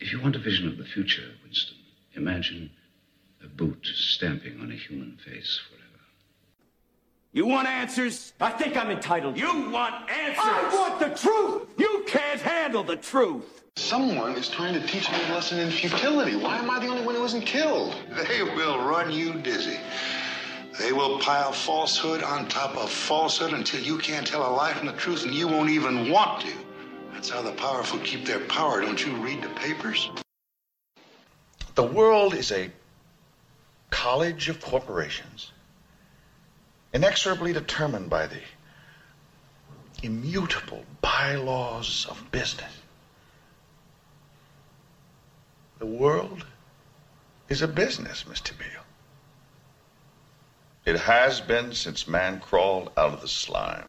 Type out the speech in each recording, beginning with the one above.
If you want a vision of the future, Winston, imagine a boot stamping on a human face forever. You want answers? I think I'm entitled. You want answers? I want the truth! You can't handle the truth. Someone is trying to teach me a lesson in futility. Why am I the only one who isn't killed? They will run you dizzy. They will pile falsehood on top of falsehood until you can't tell a lie from the truth, and you won't even want to. That's how the powerful keep their power. Don't you read the papers? The world is a college of corporations, inexorably determined by the immutable bylaws of business. The world is a business, Mr. Beale. It has been since man crawled out of the slime.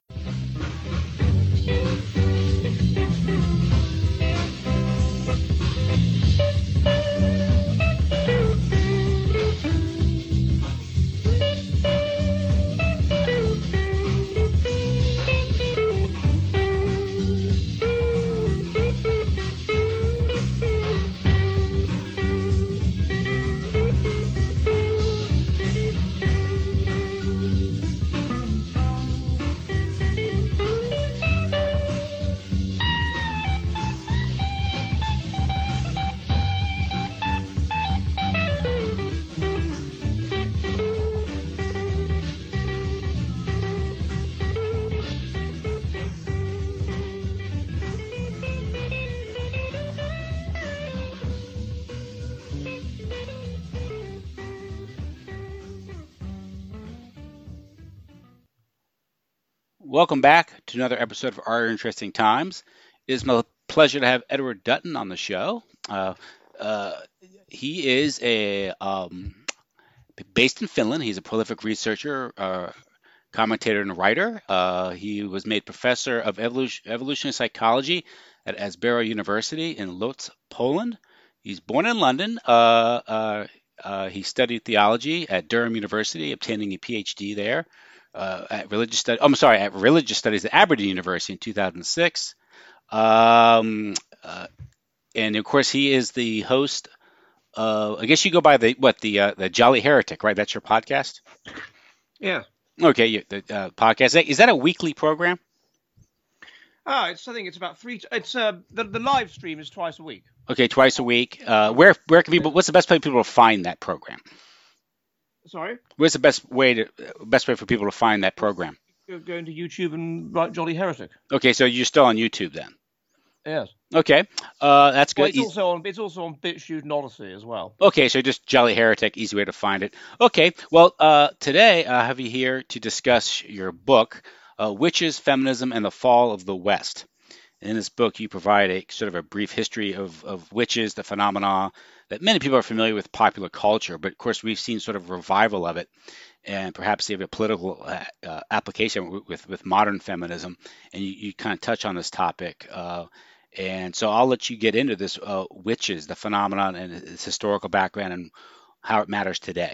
Welcome back to another episode of Our Interesting Times. It is my pleasure to have Edward Dutton on the show. He is based in Finland. He's a prolific researcher, commentator, and writer. He was made professor of evolutionary psychology at Asbury University in Lodz, Poland. He's born in London. He studied theology at Durham University, obtaining a PhD there. At religious studies at Aberdeen University in 2006, and of course he is the host. I guess you go by the Jolly Heretic, right? That's your podcast. Yeah. Okay. The podcast is that a weekly program? I think it's about three. It's the live stream is twice a week. Okay, twice a week. Where can people? What's the best place for people to find that program? Sorry? What's the best way for people to find that program? Go into YouTube and write Jolly Heretic. Okay, so you're still on YouTube then? Yes. Okay, that's good. Well, it's also on BitChute and Odyssey as well. Okay, so just Jolly Heretic, easy way to find it. Okay, well, today I have you here to discuss your book, Witches, Feminism, and the Fall of the West. In this book, you provide a sort of a brief history of witches, the phenomena that many people are familiar with popular culture, but of course we've seen sort of revival of it, and perhaps even a political application with modern feminism. And you kind of touch on this topic, and so I'll let you get into this witches, the phenomenon, and its historical background, and how it matters today.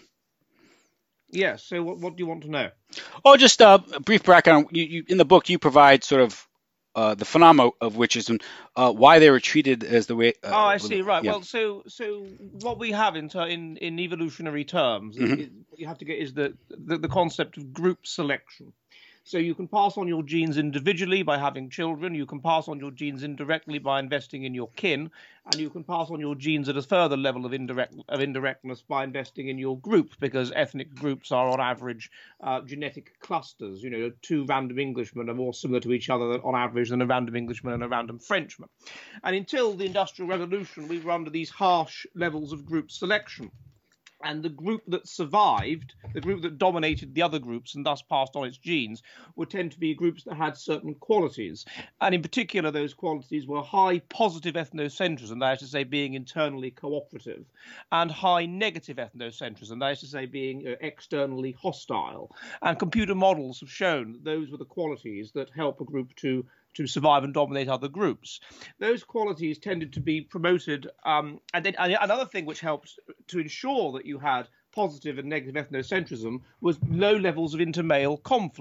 Yes. So what do you want to know? Oh, just a brief background. You in the book you provide sort of the phenomena of witches and why they were treated as the way. I see. Right. Yeah. Well, so what we have in evolutionary terms, what you have to get is the concept of group selection. So you can pass on your genes individually by having children. You can pass on your genes indirectly by investing in your kin, and you can pass on your genes at a further level of indirectness by investing in your group, because ethnic groups are on average genetic clusters. You know, two random Englishmen are more similar to each other on average than a random Englishman and a random Frenchman. And until the Industrial Revolution, we were under these harsh levels of group selection. And the group that survived, the group that dominated the other groups and thus passed on its genes, would tend to be groups that had certain qualities. And in particular, those qualities were high positive ethnocentrism, that is to say being internally cooperative, and high negative ethnocentrism, that is to say being externally hostile. And computer models have shown that those were the qualities that help a group to survive and dominate other groups. Those qualities tended to be promoted. And then another thing which helped to ensure that you had positive and negative ethnocentrism was low levels of intermale conflict.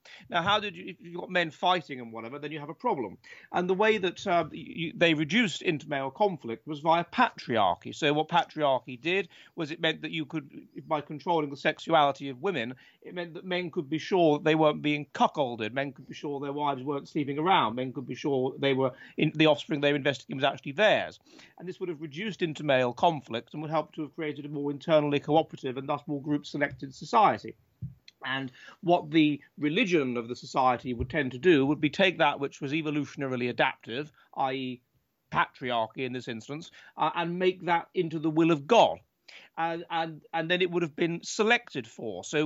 Now, if you've got men fighting and whatever, then you have a problem. And the way that they reduced intermale conflict was via patriarchy. So what patriarchy did was it meant that you could, by controlling the sexuality of women, it meant that men could be sure they weren't being cuckolded. Men could be sure their wives weren't sleeping around. Men could be sure the offspring they were investigating was actually theirs. And this would have reduced intermale conflict and would help to have created a more internally cooperative and thus more group-selected society. And what the religion of the society would tend to do would be take that which was evolutionarily adaptive, i.e. patriarchy in this instance, and make that into the will of God. And then it would have been selected for. So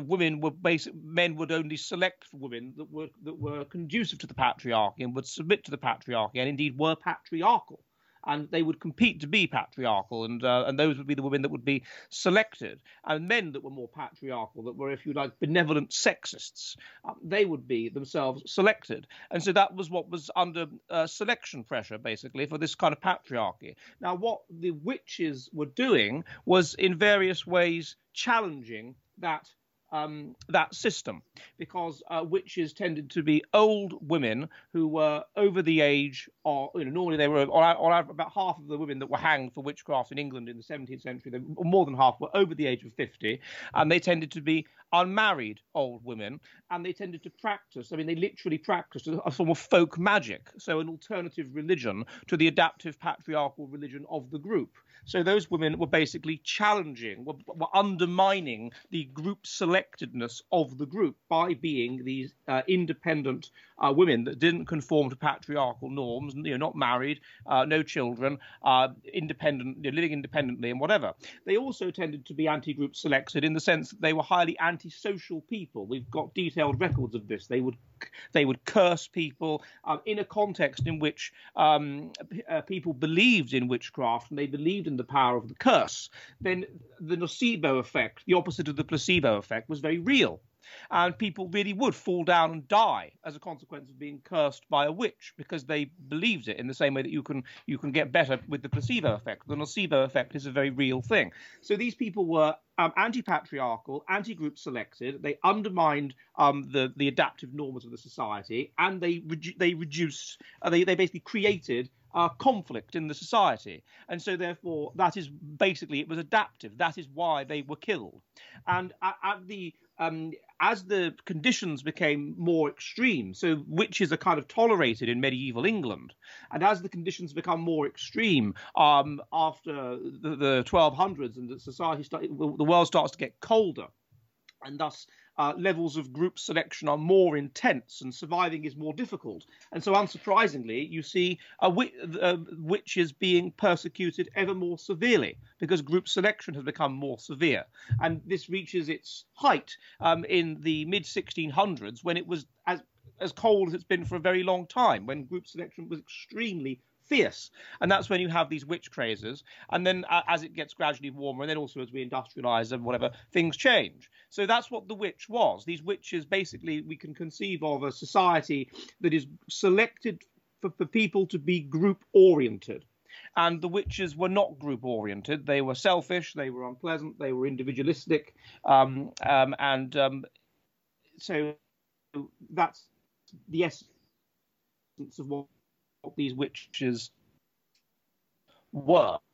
men would only select for women that were conducive to the patriarchy and would submit to the patriarchy and indeed were patriarchal. And they would compete to be patriarchal, and those would be the women that would be selected. And men that were more patriarchal, that were, if you like, benevolent sexists, they would be themselves selected. And so that was what was under selection pressure, basically, for this kind of patriarchy. Now, what the witches were doing was in various ways challenging that system, because witches tended to be old women who were over the age of, normally they were on about half of the women that were hanged for witchcraft in England in the 17th century, more than half were over the age of 50, and they tended to be unmarried old women, and they tended to practice, they literally practiced a form of folk magic, so an alternative religion to the adaptive patriarchal religion of the group. So those women were basically challenging, were undermining the group selectedness of the group by being these independent women that didn't conform to patriarchal norms, not married, no children, independent, living independently and whatever. They also tended to be anti-group selected in the sense that they were highly antisocial people. We've got detailed records of this. They would curse people in a context in which people believed in witchcraft and they believed in the power of the curse. Then the nocebo effect, the opposite of the placebo effect, was very real. And people really would fall down and die as a consequence of being cursed by a witch because they believed it, in the same way that you can get better with the placebo effect. The nocebo effect is a very real thing. So these people were anti-patriarchal, anti-group selected. They undermined the adaptive norms of the society, and they basically created conflict in the society. And so therefore that is basically, it was adaptive. That is why they were killed. And as the conditions became more extreme, so witches are kind of tolerated in medieval England, and as the conditions become more extreme after the 1200s and the world starts to get colder, and thus levels of group selection are more intense and surviving is more difficult. And so unsurprisingly, you see witches being persecuted ever more severely because group selection has become more severe. And this reaches its height in the mid-1600s, when it was as cold as it's been for a very long time, when group selection was extremely fierce. And that's when you have these witch crazes. And then as it gets gradually warmer, and then also as we industrialize and whatever, things change. So that's what the witch was. These witches, basically, we can conceive of a society that is selected for people to be group oriented. And the witches were not group oriented. They were selfish, they were unpleasant, they were individualistic. So that's the essence of what these witches were.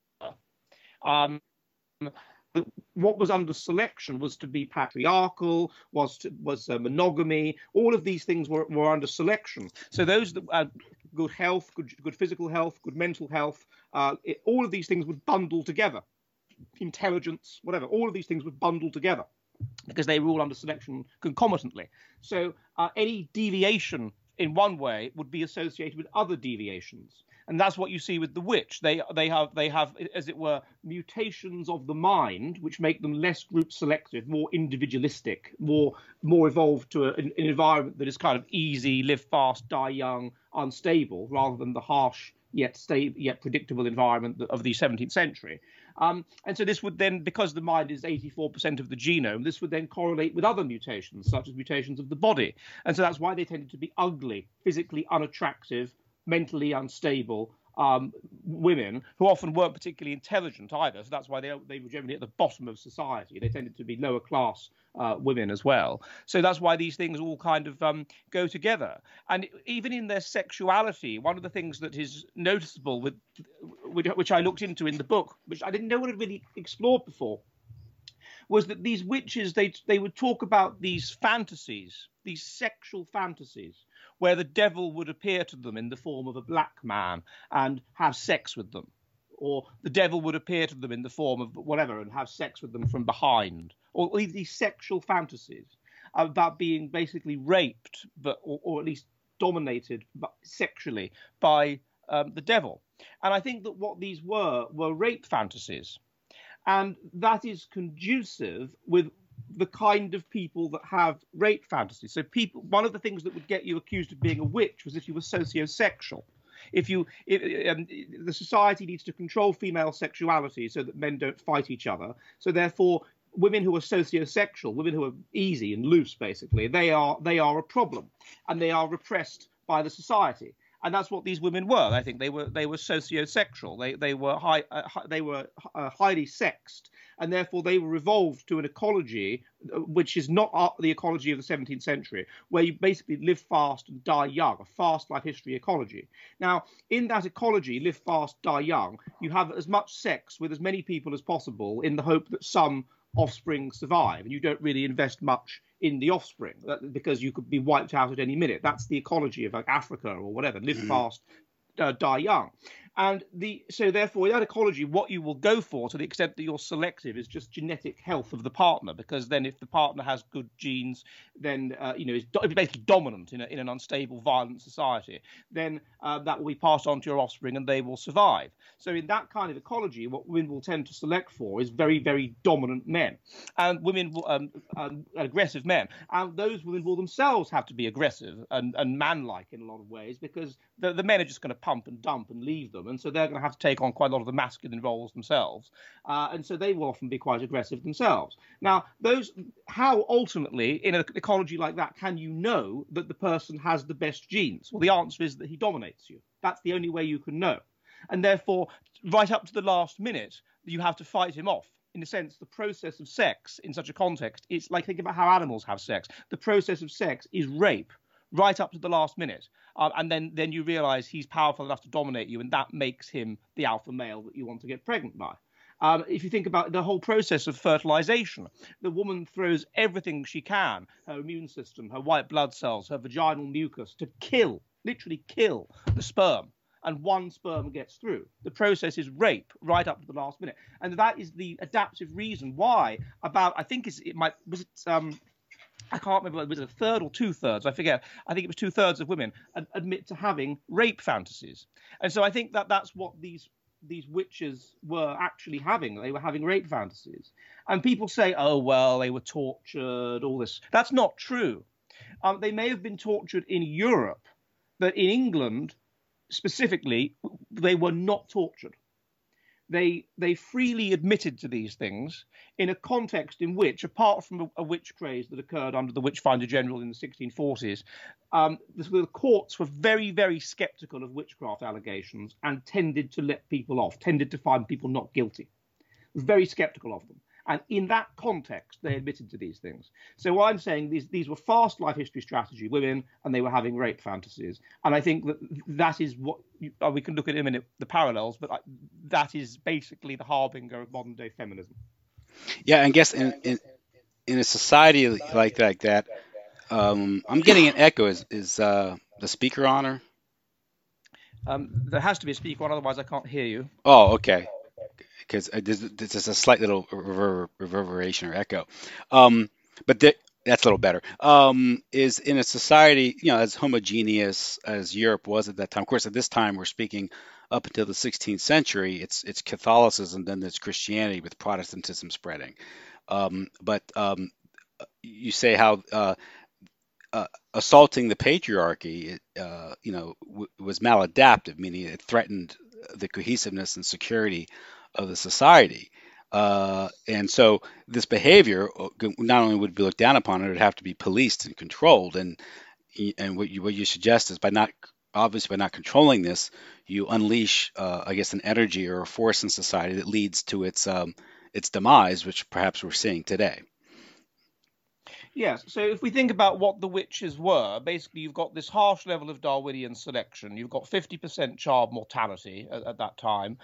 What was under selection was to be patriarchal, was monogamy. All of these things were under selection. So those that had good health, good physical health, good mental health, all of these things would bundle together. Intelligence, whatever, all of these things would bundle together because they were all under selection concomitantly. So any deviation in one way would be associated with other deviations. And that's what you see with the witch. They have, as it were, mutations of the mind, which make them less group selective, more individualistic, more evolved to an environment that is kind of easy, live fast, die young, unstable, rather than the harsh yet predictable environment of the 17th century. And so this would then, because the mind is 84% of the genome, this would then correlate with other mutations, such as mutations of the body. And so that's why they tended to be ugly, physically unattractive, mentally unstable, women who often weren't particularly intelligent either. So that's why they were generally at the bottom of society. They tended to be lower class women as well. So that's why these things all kind of go together. And even in their sexuality, one of the things that is noticeable which I looked into in the book, which I didn't know what I'd really explored before, was that these witches, they would talk about these fantasies, these sexual fantasies, where the devil would appear to them in the form of a black man and have sex with them. Or the devil would appear to them in the form of whatever and have sex with them from behind. Or these sexual fantasies about being basically raped, or at least dominated sexually by the devil. And I think that what these were rape fantasies. And that is conducive with the kind of people that have rape fantasies. So one of the things that would get you accused of being a witch was if you were sociosexual. The society needs to control female sexuality so that men don't fight each other. So therefore, women who are sociosexual, women who are easy and loose, basically, they are a problem, and they are repressed by the society. And that's what these women were. I think they were sociosexual. They were highly sexed, and therefore they were evolved to an ecology which is not the ecology of the 17th century, where you basically live fast and die young, a fast life history ecology. Now, in that ecology, live fast, die young, you have as much sex with as many people as possible in the hope that some offspring survive, and you don't really invest much in the offspring because you could be wiped out at any minute. That's the ecology of like Africa or whatever. Live fast, die young. And so therefore, in that ecology, what you will go for, to the extent that you're selective, is just genetic health of the partner. Because then, if the partner has good genes, then is basically dominant in an unstable, violent society. Then that will be passed on to your offspring, and they will survive. So in that kind of ecology, what women will tend to select for is very, very dominant men, and women will aggressive men. And those women will themselves have to be aggressive and manlike in a lot of ways, because the men are just going to pump and dump and leave them. And so they're going to have to take on quite a lot of the masculine roles themselves. And so they will often be quite aggressive themselves. Now, how ultimately, in an ecology like that, can you know that the person has the best genes? Well, the answer is that he dominates you. That's the only way you can know. And therefore, right up to the last minute, you have to fight him off. In a sense, the process of sex in such a context, it's like, think about how animals have sex. The process of sex is rape right up to the last minute. And then you realize he's powerful enough to dominate you, and that makes him the alpha male that you want to get pregnant by. If you think about the whole process of fertilization, the woman throws everything she can, her immune system, her white blood cells, her vaginal mucus, to literally kill the sperm. And one sperm gets through. The process is rape right up to the last minute. And that is the adaptive reason why I can't remember, was it a third or 2/3? I forget. I think it was 2/3 of women admit to having rape fantasies. And so I think that's what these witches were actually having. They were having rape fantasies. And people say, oh, well, they were tortured, all this. That's not true. They may have been tortured in Europe, but in England, specifically, they were not tortured. They freely admitted to these things in a context in which, apart from a witch craze that occurred under the Witchfinder General in the 1640s, the courts were very, very sceptical of witchcraft allegations and tended to let people off, tended to find people not guilty. Very sceptical of them. And in that context, they admitted to these things. So what I'm saying, these were fast life history strategy women, and they were having rape fantasies. And I think that is what we can look at in a minute, the parallels, but that is basically the harbinger of modern day feminism. Yeah, I guess in a society like that, I'm getting an echo. Is the speaker on her? There has to be a speaker on, otherwise I can't hear you. Oh, okay. Because there's a slight little reverberation or echo. But that's a little better. Is in a society, as homogeneous as Europe was at that time. Of course, at this time, we're speaking up until the 16th century. It's Catholicism, then there's Christianity with Protestantism spreading. But you say how assaulting the patriarchy, was maladaptive, meaning it threatened the cohesiveness and security of the society. And so this behavior not only would be looked down upon, it would have to be policed and controlled. And what you suggest is by not obviously by not controlling this, you unleash, I guess, an energy or a force in society that leads to its demise, which perhaps we're seeing today. Yes, so if we think about what the witches were, basically you've got this harsh level of Darwinian selection. You've got 50% child mortality at that time,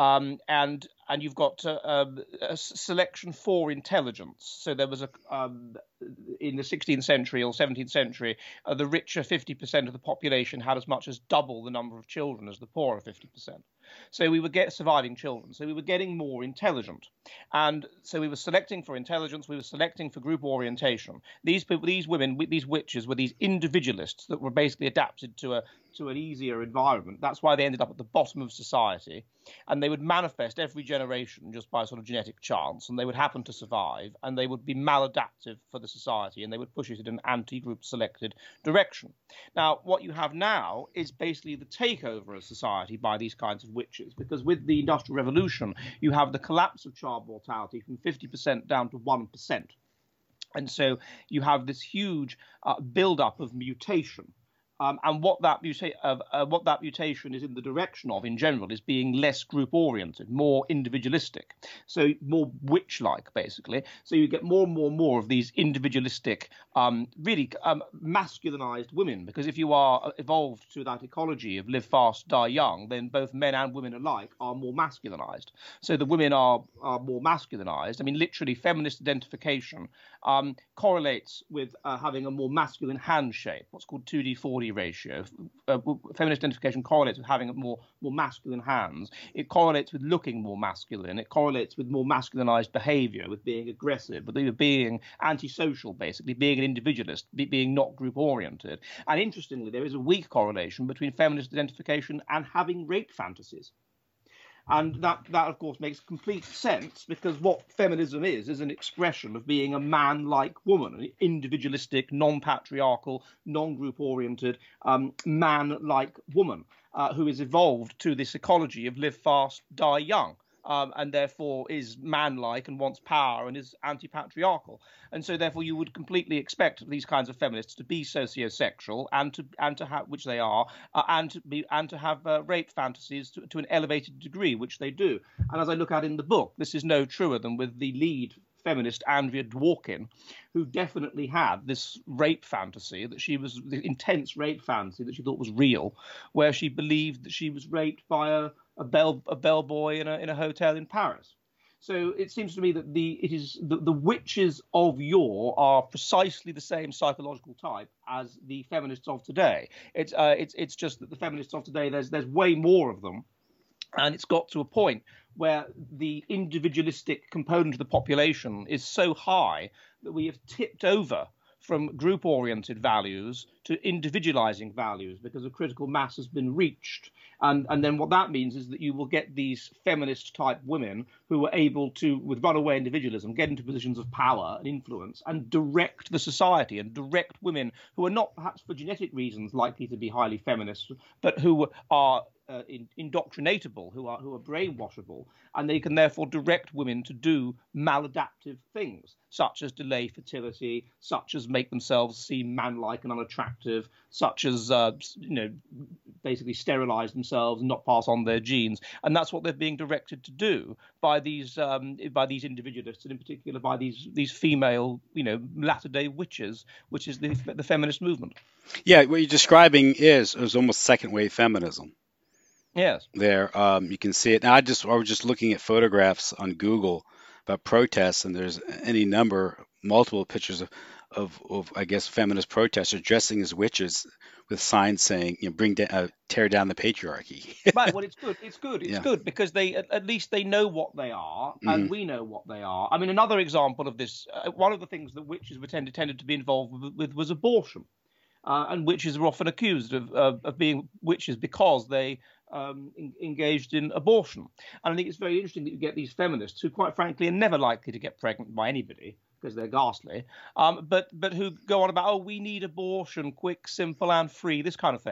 and you've got a selection for intelligence. So there was in the 16th century or 17th century, the richer 50% of the population had as much as double the number of children as the poorer 50%. So we would get surviving children. So we were getting more intelligent. And so we were selecting for intelligence. We were selecting for group orientation. These people, these women, these witches were these individualists that were basically adapted to an easier environment. That's why they ended up at the bottom of society. And they would manifest every generation just by sort of genetic chance. And they would happen to survive. And they would be maladaptive for the society. And they would push it in an anti-group selected direction. Now, what you have now is basically the takeover of society by these kinds of witches, because with the Industrial Revolution, you have the collapse of child mortality from 50% down to 1%. And so you have this huge build-up of mutation. And what that mutation is in the direction of, in general, is being less group-oriented, more individualistic, so more witch-like, basically. So you get more and more of these individualistic, really masculinized women, because if you are evolved to that ecology of live fast, die young, then both men and women alike are more masculinized. So the women are more masculinized. I mean, literally, feminist identification correlates with having a more masculine hand shape, what's called 2D/4D ratio. Feminist identification correlates with having more masculine hands. It correlates with looking more masculine. It correlates with more masculinized behavior, with being aggressive, with being antisocial, basically, being an individualist, being not group oriented. And interestingly, there is a weak correlation between feminist identification and having rape fantasies. And that, of course, makes complete sense, because what feminism is an expression of being a man-like woman, an individualistic, non-patriarchal, non-group-oriented, man-like woman who is evolved to this ecology of live fast, die young. And therefore is man-like and wants power and is anti-patriarchal, and so therefore you would completely expect these kinds of feminists to be sociosexual and to have, which they are, and to have rape fantasies to an elevated degree, which they do. And as I look at in the book, this is no truer than with the lead feminist Andrea Dworkin, who definitely had this rape fantasy, the intense rape fantasy that she thought was real, where she believed that she was raped by a bellboy in a hotel in Paris. So it seems to me that the witches of yore are precisely the same psychological type as the feminists of today. It's just that the feminists of today, there's way more of them. And it's got to a point where the individualistic component of the population is so high that we have tipped over from group-oriented values to individualizing values, because a critical mass has been reached. And then what that means is that you will get these feminist-type women who are able to, with runaway individualism, get into positions of power and influence and direct the society, and direct women who are not perhaps for genetic reasons likely to be highly feminist, but who are indoctrinatable, who are brainwashable, and they can therefore direct women to do maladaptive things, such as delay fertility, such as make themselves seem manlike and unattractive, such as basically sterilize themselves and not pass on their genes. And that's what they're being directed to do by these individualists, and in particular by these female, latter-day witches, which is the feminist movement. Yeah, what you're describing is almost second-wave feminism. Yes. There, you can see it. Now, I was just looking at photographs on Google about protests, and there's any number, multiple pictures of I guess, feminist protesters dressing as witches with signs saying, tear down the patriarchy. Right. Well, it's good. It's good because they at least they know what they are, and we know what they are. I mean, another example of this, one of the things that witches were tended to be involved with was abortion, and witches are often accused of being witches because they engaged in abortion. And I think it's very interesting that you get these feminists who, quite frankly, are never likely to get pregnant by anybody because they're ghastly, but who go on about, we need abortion, quick, simple, and free, this kind of thing.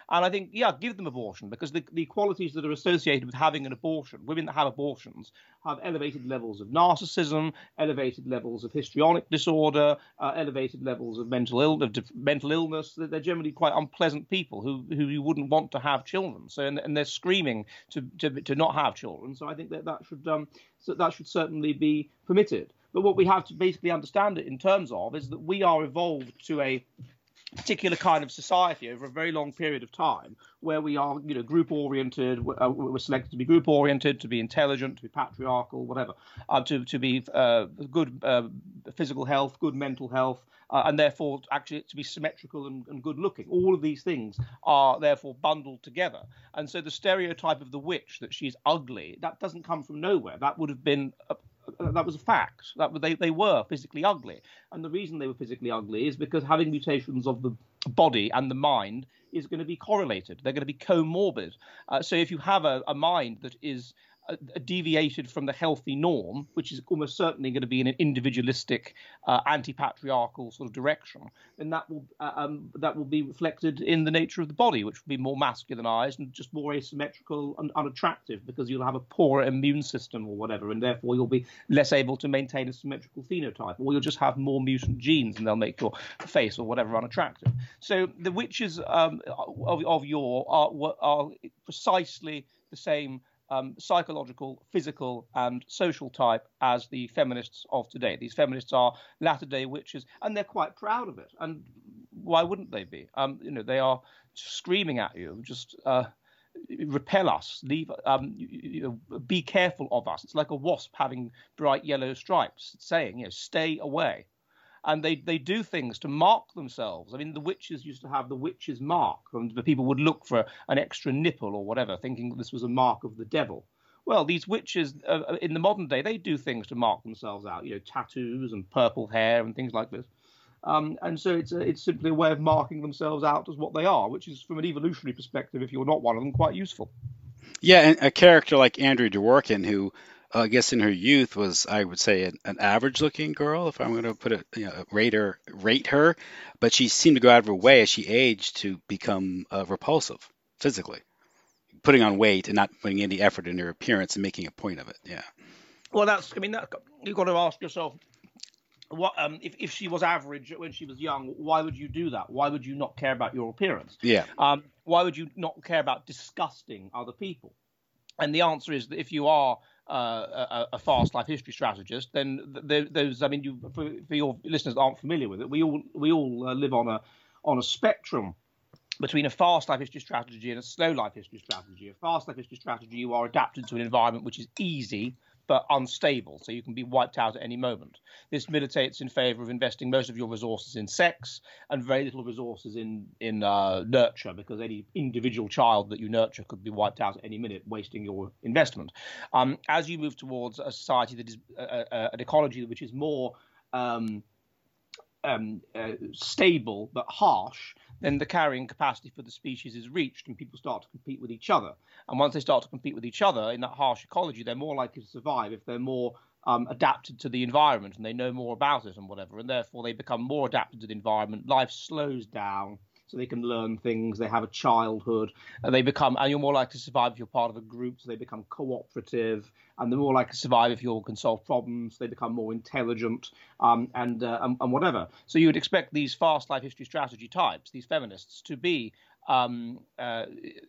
And I think, yeah, give them abortion, because the qualities that are associated with having an abortion, women that have abortions, have elevated levels of narcissism, elevated levels of histrionic disorder, elevated levels of mental illness. They're generally quite unpleasant people who you wouldn't want to have children. So, and they're screaming to not have children. So I think that should certainly be permitted. But what we have to basically understand it in terms of is that we are evolved to a particular kind of society over a very long period of time, where we are, group oriented. We're selected to be group oriented, to be intelligent, to be patriarchal, whatever, to be good physical health, good mental health, and therefore actually to be symmetrical and good looking. All of these things are therefore bundled together. And so the stereotype of the witch, that she's ugly, that doesn't come from nowhere. That would have been that was a fact. They were physically ugly. And the reason they were physically ugly is because having mutations of the body and the mind is going to be correlated. They're going to be comorbid. So if you have a mind that is deviated from the healthy norm, which is almost certainly going to be in an individualistic, anti-patriarchal sort of direction, then that will be reflected in the nature of the body, which will be more masculinized and just more asymmetrical and unattractive, because you'll have a poorer immune system or whatever, and therefore you'll be less able to maintain a symmetrical phenotype, or you'll just have more mutant genes and they'll make your face or whatever unattractive. So the witches of yore are precisely the same psychological, physical, and social type as the feminists of today. These feminists are latter-day witches, and they're quite proud of it. And why wouldn't they be? They are screaming at you, just repel us, leave, be careful of us. It's like a wasp having bright yellow stripes, saying, stay away. And they do things to mark themselves. I mean, the witches used to have the witch's mark, and the people would look for an extra nipple or whatever, thinking that this was a mark of the devil. Well, these witches in the modern day, they do things to mark themselves out, tattoos and purple hair and things like this. And so it's simply a way of marking themselves out as what they are, which is, from an evolutionary perspective, if you're not one of them, quite useful. Yeah, and a character like Andrea Dworkin, who I guess in her youth was, I would say, an average-looking girl, if I'm going to put it, rate her, but she seemed to go out of her way as she aged to become repulsive physically, putting on weight and not putting any effort in her appearance and making a point of it. Yeah. Well, you've got to ask yourself, what if she was average when she was young? Why would you do that? Why would you not care about your appearance? Yeah. Why would you not care about disgusting other people? And the answer is that if you are a fast life history strategist, then those, for your listeners that aren't familiar with it, we all live on a spectrum between a fast life history strategy and a slow life history strategy. A fast life history strategy, you are adapted to an environment which is easy but unstable, so you can be wiped out at any moment. This militates in favor of investing most of your resources in sex and very little resources in nurture, because any individual child that you nurture could be wiped out at any minute, wasting your investment. As you move towards a society that is an ecology which is more stable but harsh, then the carrying capacity for the species is reached and people start to compete with each other. And once they start to compete with each other in that harsh ecology, they're more likely to survive if they're more adapted to the environment and they know more about it and whatever. And therefore they become more adapted to the environment. Life slows down so they can learn things. They have a childhood. And you're more likely to survive if you're part of a group, so they become cooperative. And they're more likely to survive if you can solve problems. They become more intelligent and whatever. So you would expect these fast life history strategy types, these feminists, to be high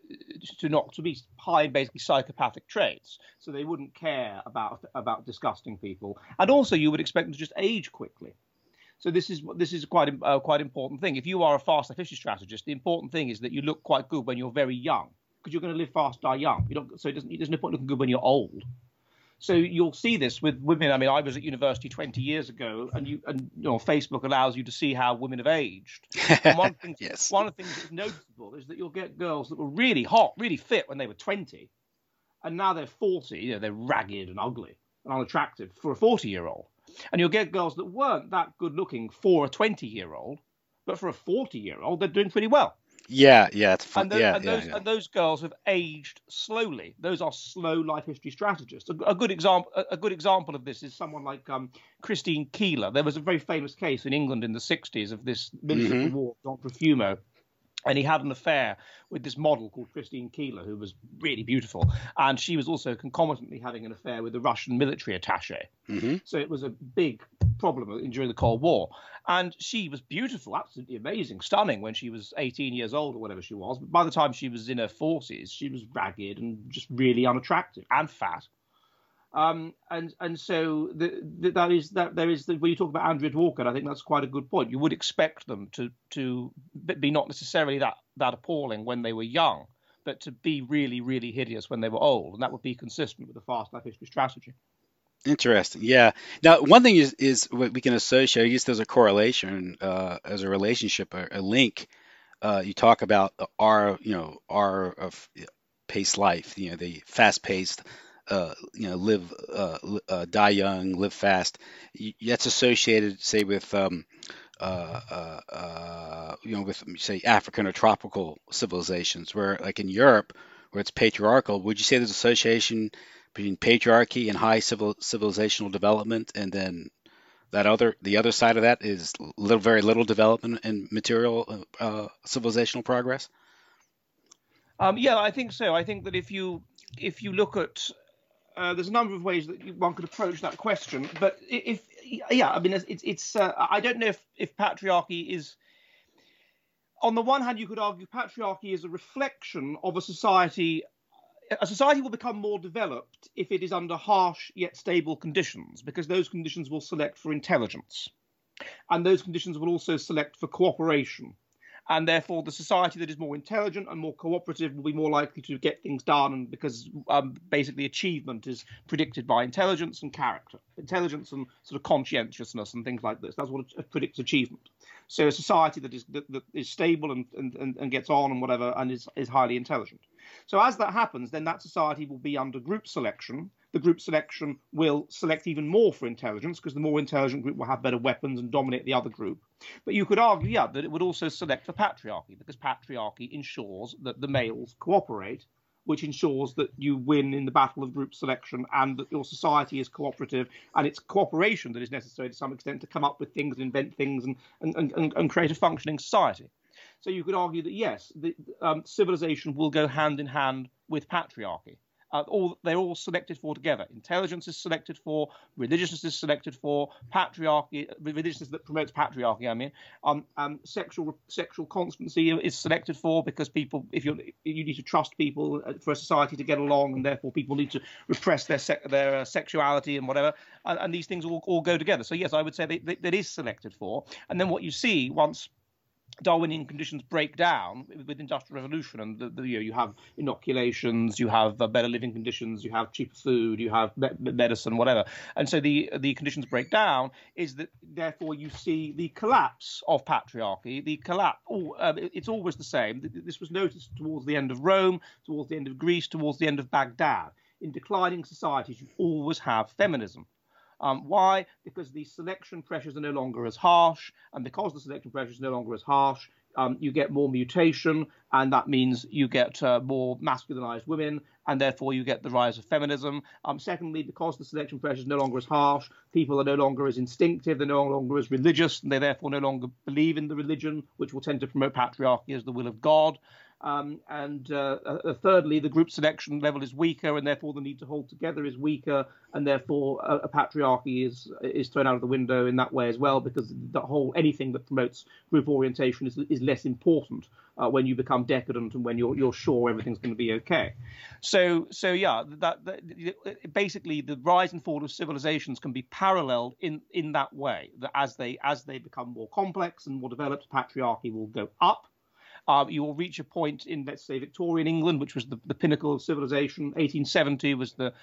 in basically psychopathic traits. So they wouldn't care about disgusting people. And also you would expect them to just age quickly. So this is quite important thing. If you are a fast life history strategist, the important thing is that you look quite good when you're very young, because you're going to live fast, die young. There's no point looking good when you're old. So you'll see this with women. I mean, I was at university 20 years ago, and Facebook allows you to see how women have aged. And one of the things that's noticeable is that you'll get girls that were really hot, really fit when they were 20, and now they're 40. They're ragged and ugly and unattractive for a 40-year-old. And you'll get girls that weren't that good looking for a 20-year-old, but for a 40-year-old, they're doing pretty well. Yeah, it's fun. And those girls have aged slowly. Those are slow life history strategists. A good example of this is someone like Christine Keeler. There was a very famous case in England in the 60s of this Minister for War, John Profumo, And he had an affair with this model called Christine Keeler, who was really beautiful. And she was also concomitantly having an affair with the Russian military attaché. So it was a big problem during the Cold War. And she was beautiful, absolutely amazing, stunning when she was 18 years old or whatever she was. But by the time she was in her 40s, she was ragged and just really unattractive and fat. And so there is when you talk about Andrea Dworkin, I think that's quite a good point. You would expect them to be not necessarily that appalling when they were young, but to be really, really hideous when they were old, and that would be consistent with the Fast Life History strategy. Interesting. Yeah. Now, one thing is what we can associate. I guess there's a correlation as a relationship, a link. You talk about our of paced life. The fast-paced. Live, die young, live fast. That's associated, say, with say African or tropical civilizations, where like in Europe, where it's patriarchal. Would you say there's association between patriarchy and high civilizational development, and then the other side of that is very little development and material civilizational progress? Yeah, I think so. I think that if you look at there's a number of ways that one could approach that question, but I don't know if patriarchy is. On the one hand, you could argue patriarchy is a reflection of a society. A society will become more developed if it is under harsh yet stable conditions, because those conditions will select for intelligence, and those conditions will also select for cooperation. And therefore, the society that is more intelligent and more cooperative will be more likely to get things done, and because basically achievement is predicted by intelligence and character, intelligence and sort of conscientiousness and things like this. That's what predicts achievement. So a society that is stable and gets on and whatever and is highly intelligent. So as that happens, then that society will be under group selection. The group selection will select even more for intelligence, because the more intelligent group will have better weapons and dominate the other group. But you could argue, that it would also select for patriarchy, because patriarchy ensures that the males cooperate, which ensures that you win in the battle of group selection, and that your society is cooperative, and it's cooperation that is necessary to some extent to come up with things and invent things and create a functioning society. So you could argue that, yes, civilization will go hand in hand with patriarchy. They're all selected for together. Intelligence is selected for, religiousness is selected for, patriarchy, religiousness that promotes patriarchy, sexual constancy is selected for, because people, you need to trust people for a society to get along, and therefore people need to repress their sexuality and whatever, and these things all go together. So yes, I would say that is selected for. And then what you see once Darwinian conditions break down with Industrial Revolution, and you have inoculations, you have better living conditions, you have cheaper food, you have medicine, whatever, and so the conditions break down. Is that therefore you see the collapse of patriarchy? It's always the same. This was noticed towards the end of Rome, towards the end of Greece, towards the end of Baghdad. In declining societies, you always have feminism. Why? Because the selection pressures are no longer as harsh, and because the selection pressures are no longer as harsh, you get more mutation, and that means you get more masculinized women, and therefore you get the rise of feminism. Secondly, because the selection pressure is no longer as harsh, people are no longer as instinctive, they're no longer as religious, and they therefore no longer believe in the religion, which will tend to promote patriarchy as the will of God. Thirdly, the group selection level is weaker, and therefore the need to hold together is weaker, and therefore a patriarchy is thrown out of the window in that way as well, because anything that promotes group orientation is less important when you become decadent and when you're sure everything's going to be okay. So yeah, basically the rise and fall of civilizations can be paralleled in that way, that as they become more complex and more developed, patriarchy will go up. You will reach a point in, let's say, Victorian England, which was the pinnacle of civilization. 1870 was the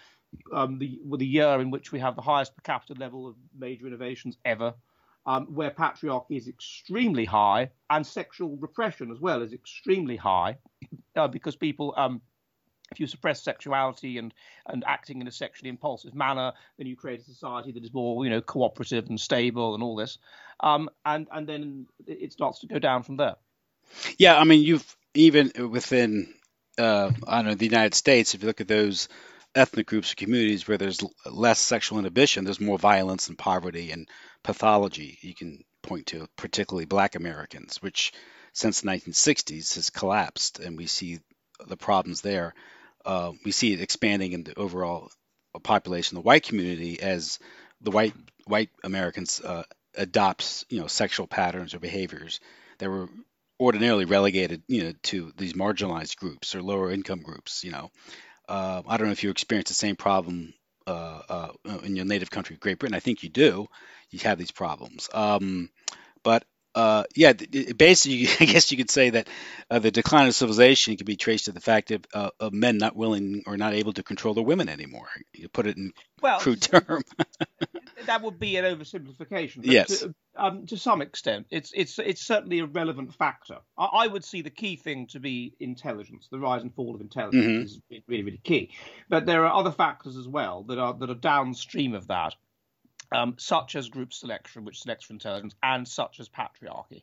year in which we have the highest per capita level of major innovations ever, where patriarchy is extremely high, and sexual repression as well is extremely high, because people, if you suppress sexuality and acting in a sexually impulsive manner, then you create a society that is more, cooperative and stable and all this, and then it starts to go down from there. Yeah, I mean, you've even within, the United States, if you look at those ethnic groups or communities where there's less sexual inhibition, there's more violence and poverty and pathology. You can point to particularly Black Americans, which since the 1960s has collapsed, and we see the problems there. We see it expanding in the overall population, the white community, as the white Americans adopt sexual patterns or behaviors that were ordinarily relegated to these marginalized groups or lower income groups. I don't know if you experience the same problem in your native country, Great Britain. I think you do. You have these problems. But basically, I guess you could say that the decline of civilization can be traced to the fact of men not willing or not able to control their women anymore. You put it in crude term. That would be an oversimplification. But Yes. To some extent, it's certainly a relevant factor. I would see the key thing to be intelligence. The rise and fall of intelligence is really, really key. But there are other factors as well that are downstream of that. Such as group selection, which selects for intelligence, and such as patriarchy.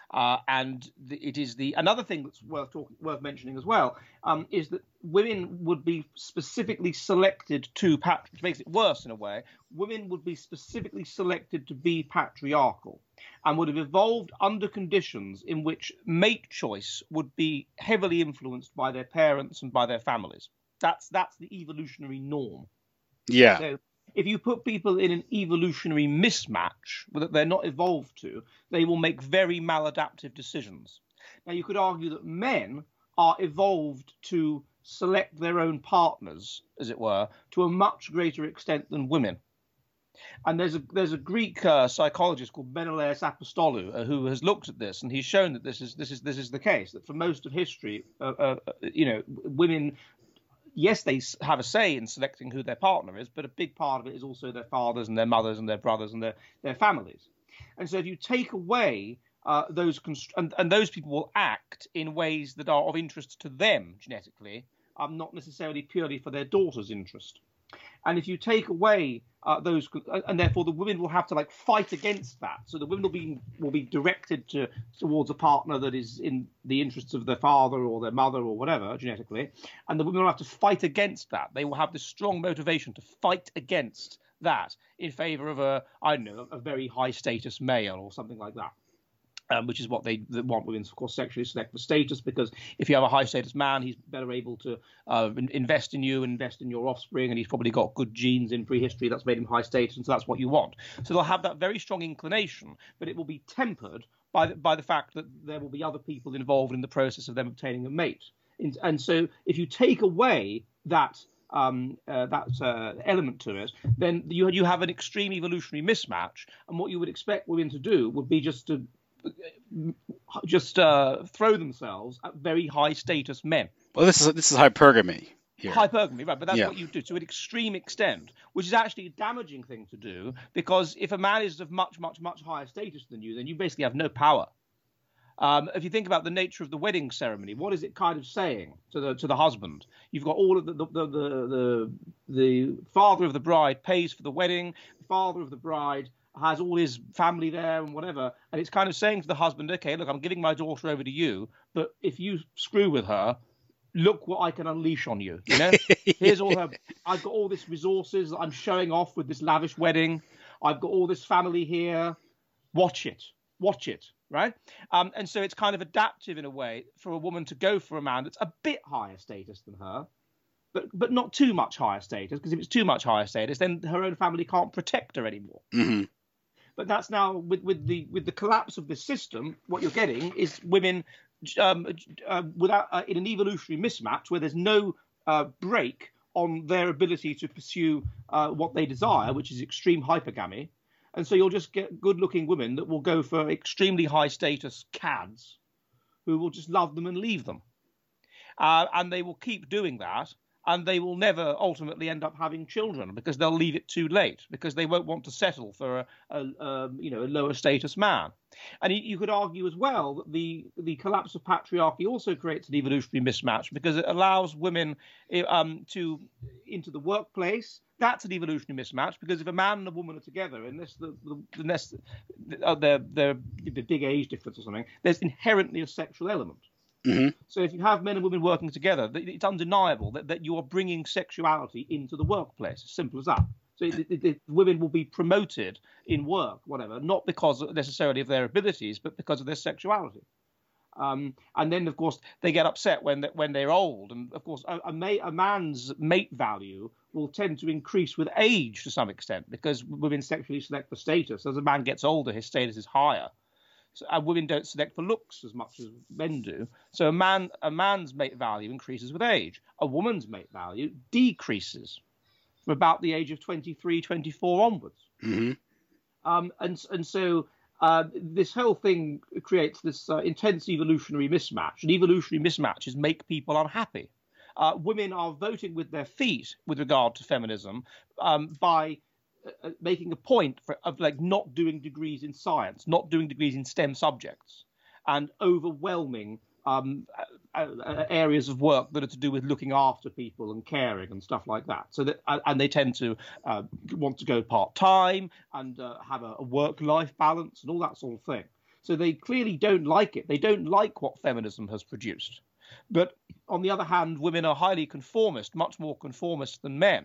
Another thing that's worth mentioning as well is that women would be specifically selected which makes it worse in a way. Women would be specifically selected to be patriarchal, and would have evolved under conditions in which mate choice would be heavily influenced by their parents and by their families. That's the evolutionary norm. Yeah. So, if you put people in an evolutionary mismatch that they're not evolved to, they will make very maladaptive decisions. Now, you could argue that men are evolved to select their own partners, as it were, to a much greater extent than women. And there's a Greek psychologist called Menelaus Apostolou who has looked at this, and he's shown that this is the case. That for most of history, women. Yes, they have a say in selecting who their partner is, but a big part of it is also their fathers and their mothers and their brothers and their families. And so if you take away those and those people will act in ways that are of interest to them genetically, not necessarily purely for their daughter's interest. And if you take away those, and therefore the women will have to fight against that. So the women will be directed towards a partner that is in the interests of their father or their mother or whatever genetically, and the women will have to fight against that. They will have this strong motivation to fight against that in favor of a very high status male or something like that. Which is what they want women, of course, sexually select for status, because if you have a high status man, he's better able to invest in you, invest in your offspring, and he's probably got good genes in prehistory that's made him high status, and so that's what you want. So they'll have that very strong inclination, but it will be tempered by the fact that there will be other people involved in the process of them obtaining a mate. And so if you take away that element to it, then you have an extreme evolutionary mismatch, and what you would expect women to do would be just to throw themselves at very high status men. Well, this is hypergamy here. Hypergamy, right? But that's what you do to an extreme extent, which is actually a damaging thing to do, because if a man is of much, much, much higher status than you, then you basically have no power. If you think about the nature of the wedding ceremony, what is it kind of saying to the husband? You've got all of the father of the bride pays for the wedding, the father of the bride has all his family there and whatever, and it's kind of saying to the husband, okay, look, I'm giving my daughter over to you, but if you screw with her, look what I can unleash on you. Here's all her. I've got all this resources that I'm showing off with this lavish wedding. I've got all this family here. Watch it, right? And so it's kind of adaptive in a way for a woman to go for a man that's a bit higher status than her, but not too much higher status, because if it's too much higher status, then her own family can't protect her anymore. Mm-hmm. But that's now with the collapse of this system, what you're getting is women without in an evolutionary mismatch where there's no break on their ability to pursue what they desire, which is extreme hypergamy. And so you'll just get good-looking women that will go for extremely high-status cads who will just love them and leave them. And they will keep doing that. And they will never ultimately end up having children because they'll leave it too late, because they won't want to settle for a lower status man. And you could argue as well that the collapse of patriarchy also creates an evolutionary mismatch, because it allows women into the workplace. That's an evolutionary mismatch, because if a man and a woman are together, unless they're the big age difference or something, there's inherently a sexual element. Mm-hmm. So if you have men and women working together, it's undeniable that you are bringing sexuality into the workplace. Simple as that. So the women will be promoted in work, whatever, not because necessarily of their abilities, but because of their sexuality. And then, of course, they get upset when they're old. And, of course, a man's mate value will tend to increase with age to some extent because women sexually select for status. As a man gets older, his status is higher. So, women don't select for looks as much as men do. So a man's mate value increases with age. A woman's mate value decreases from about the age of 23, 24 onwards. Mm-hmm. And so this whole thing creates this intense evolutionary mismatch. And evolutionary mismatches make people unhappy. Women are voting with their feet with regard to feminism by making a point of like not doing degrees in science, not doing degrees in STEM subjects, and overwhelming areas of work that are to do with looking after people and caring and stuff like that. So that, and they tend to want to go part-time and have a work-life balance and all that sort of thing. So they clearly don't like it. They don't like what feminism has produced. But on the other hand, women are highly conformist, much more conformist than men.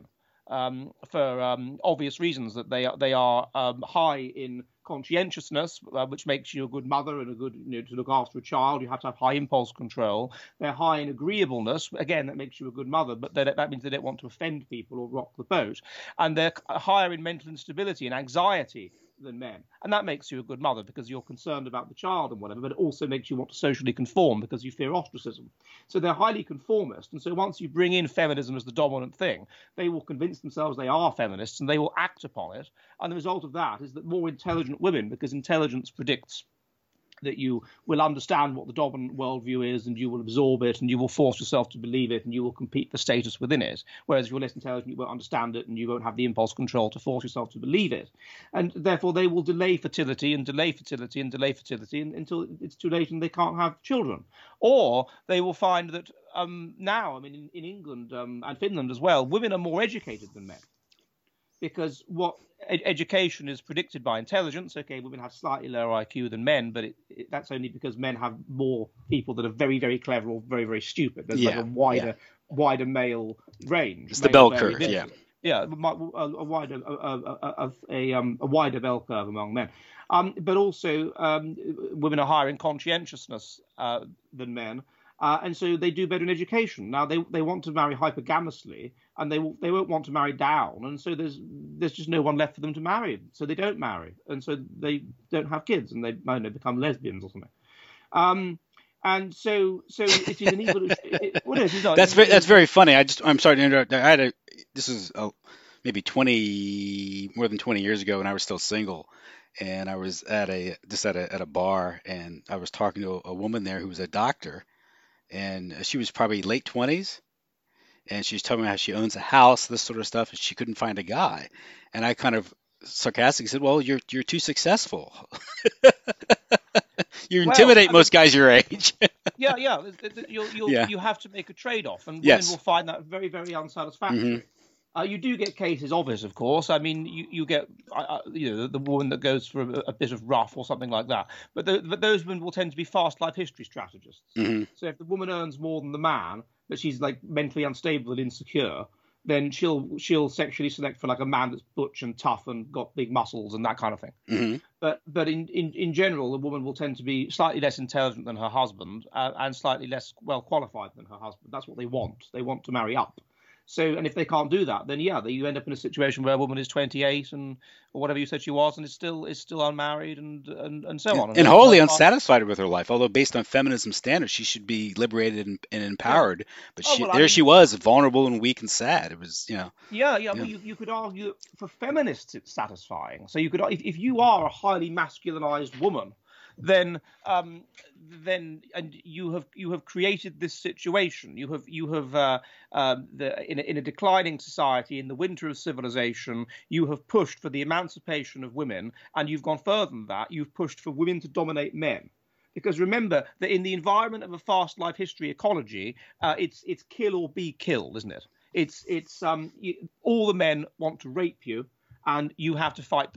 For obvious reasons, that they are high in conscientiousness, which makes you a good mother and a good, to look after a child. You have to have high impulse control. They're high in agreeableness. Again, that makes you a good mother, but that means they don't want to offend people or rock the boat. And they're higher in mental instability and anxiety than men. And that makes you a good mother because you're concerned about the child and whatever, but it also makes you want to socially conform because you fear ostracism. So they're highly conformist. And so once you bring in feminism as the dominant thing, they will convince themselves they are feminists and they will act upon it. And the result of that is that more intelligent women, because intelligence predicts that you will understand what the dominant worldview is and you will absorb it and you will force yourself to believe it and you will compete for status within it. Whereas if you're less intelligent, you won't understand it and you won't have the impulse control to force yourself to believe it. And therefore they will delay fertility and delay fertility and delay fertility until it's too late and they can't have children. Or they will find that now, I mean, in England and Finland as well, women are more educated than men. Because what education is predicted by intelligence. Okay, women have slightly lower IQ than men, but that's only because men have more people that are very, very clever or very, very stupid. There's like a wider male range. It's the bell curve, Yeah, a wider bell curve among men. But also, women are higher in conscientiousness than men. And so they do better in education. Now they want to marry hypergamously, and they won't want to marry down, and so there's just no one left for them to marry. So they don't marry, and so they don't have kids, and they become lesbians or something. And so it is an evolution. That's very funny. I'm sorry to interrupt. This is maybe more than 20 years ago when I was still single, and I was at a bar, and I was talking to a woman there who was a doctor. And she was probably late 20s, and she's telling me how she owns a house, this sort of stuff, and she couldn't find a guy. And I kind of sarcastically said, "Well, you're too successful. You intimidate most guys your age." Yeah. You have to make a trade-off, and women will find that very, very unsatisfactory. Mm-hmm. You do get cases of it, of course. I mean, you get the woman that goes for a bit of rough or something like that. But those women will tend to be fast life history strategists. Mm-hmm. So if the woman earns more than the man, but she's like mentally unstable and insecure, then she'll sexually select for like a man that's butch and tough and got big muscles and that kind of thing. Mm-hmm. But in general, the woman will tend to be slightly less intelligent than her husband and slightly less well qualified than her husband. That's what they want. They want to marry up. So, and if they can't do that, then you end up in a situation where a woman is 28 or whatever you said she was, and is still unmarried and so on. And wholly unsatisfied with her life. Although based on feminism standards, she should be liberated and empowered. But she was vulnerable and weak and sad. It was, Yeah. Well, you could argue for feminists it's satisfying. So you could, if you are a highly masculinized woman, then and you have created this situation. You have in a declining society, in the winter of civilization, you have pushed for the emancipation of women, and you've gone further than that. You've pushed for women to dominate men. Because remember that in the environment of a fast life history ecology, it's kill or be killed, isn't it? It's all the men want to rape you, and you have to fight them off.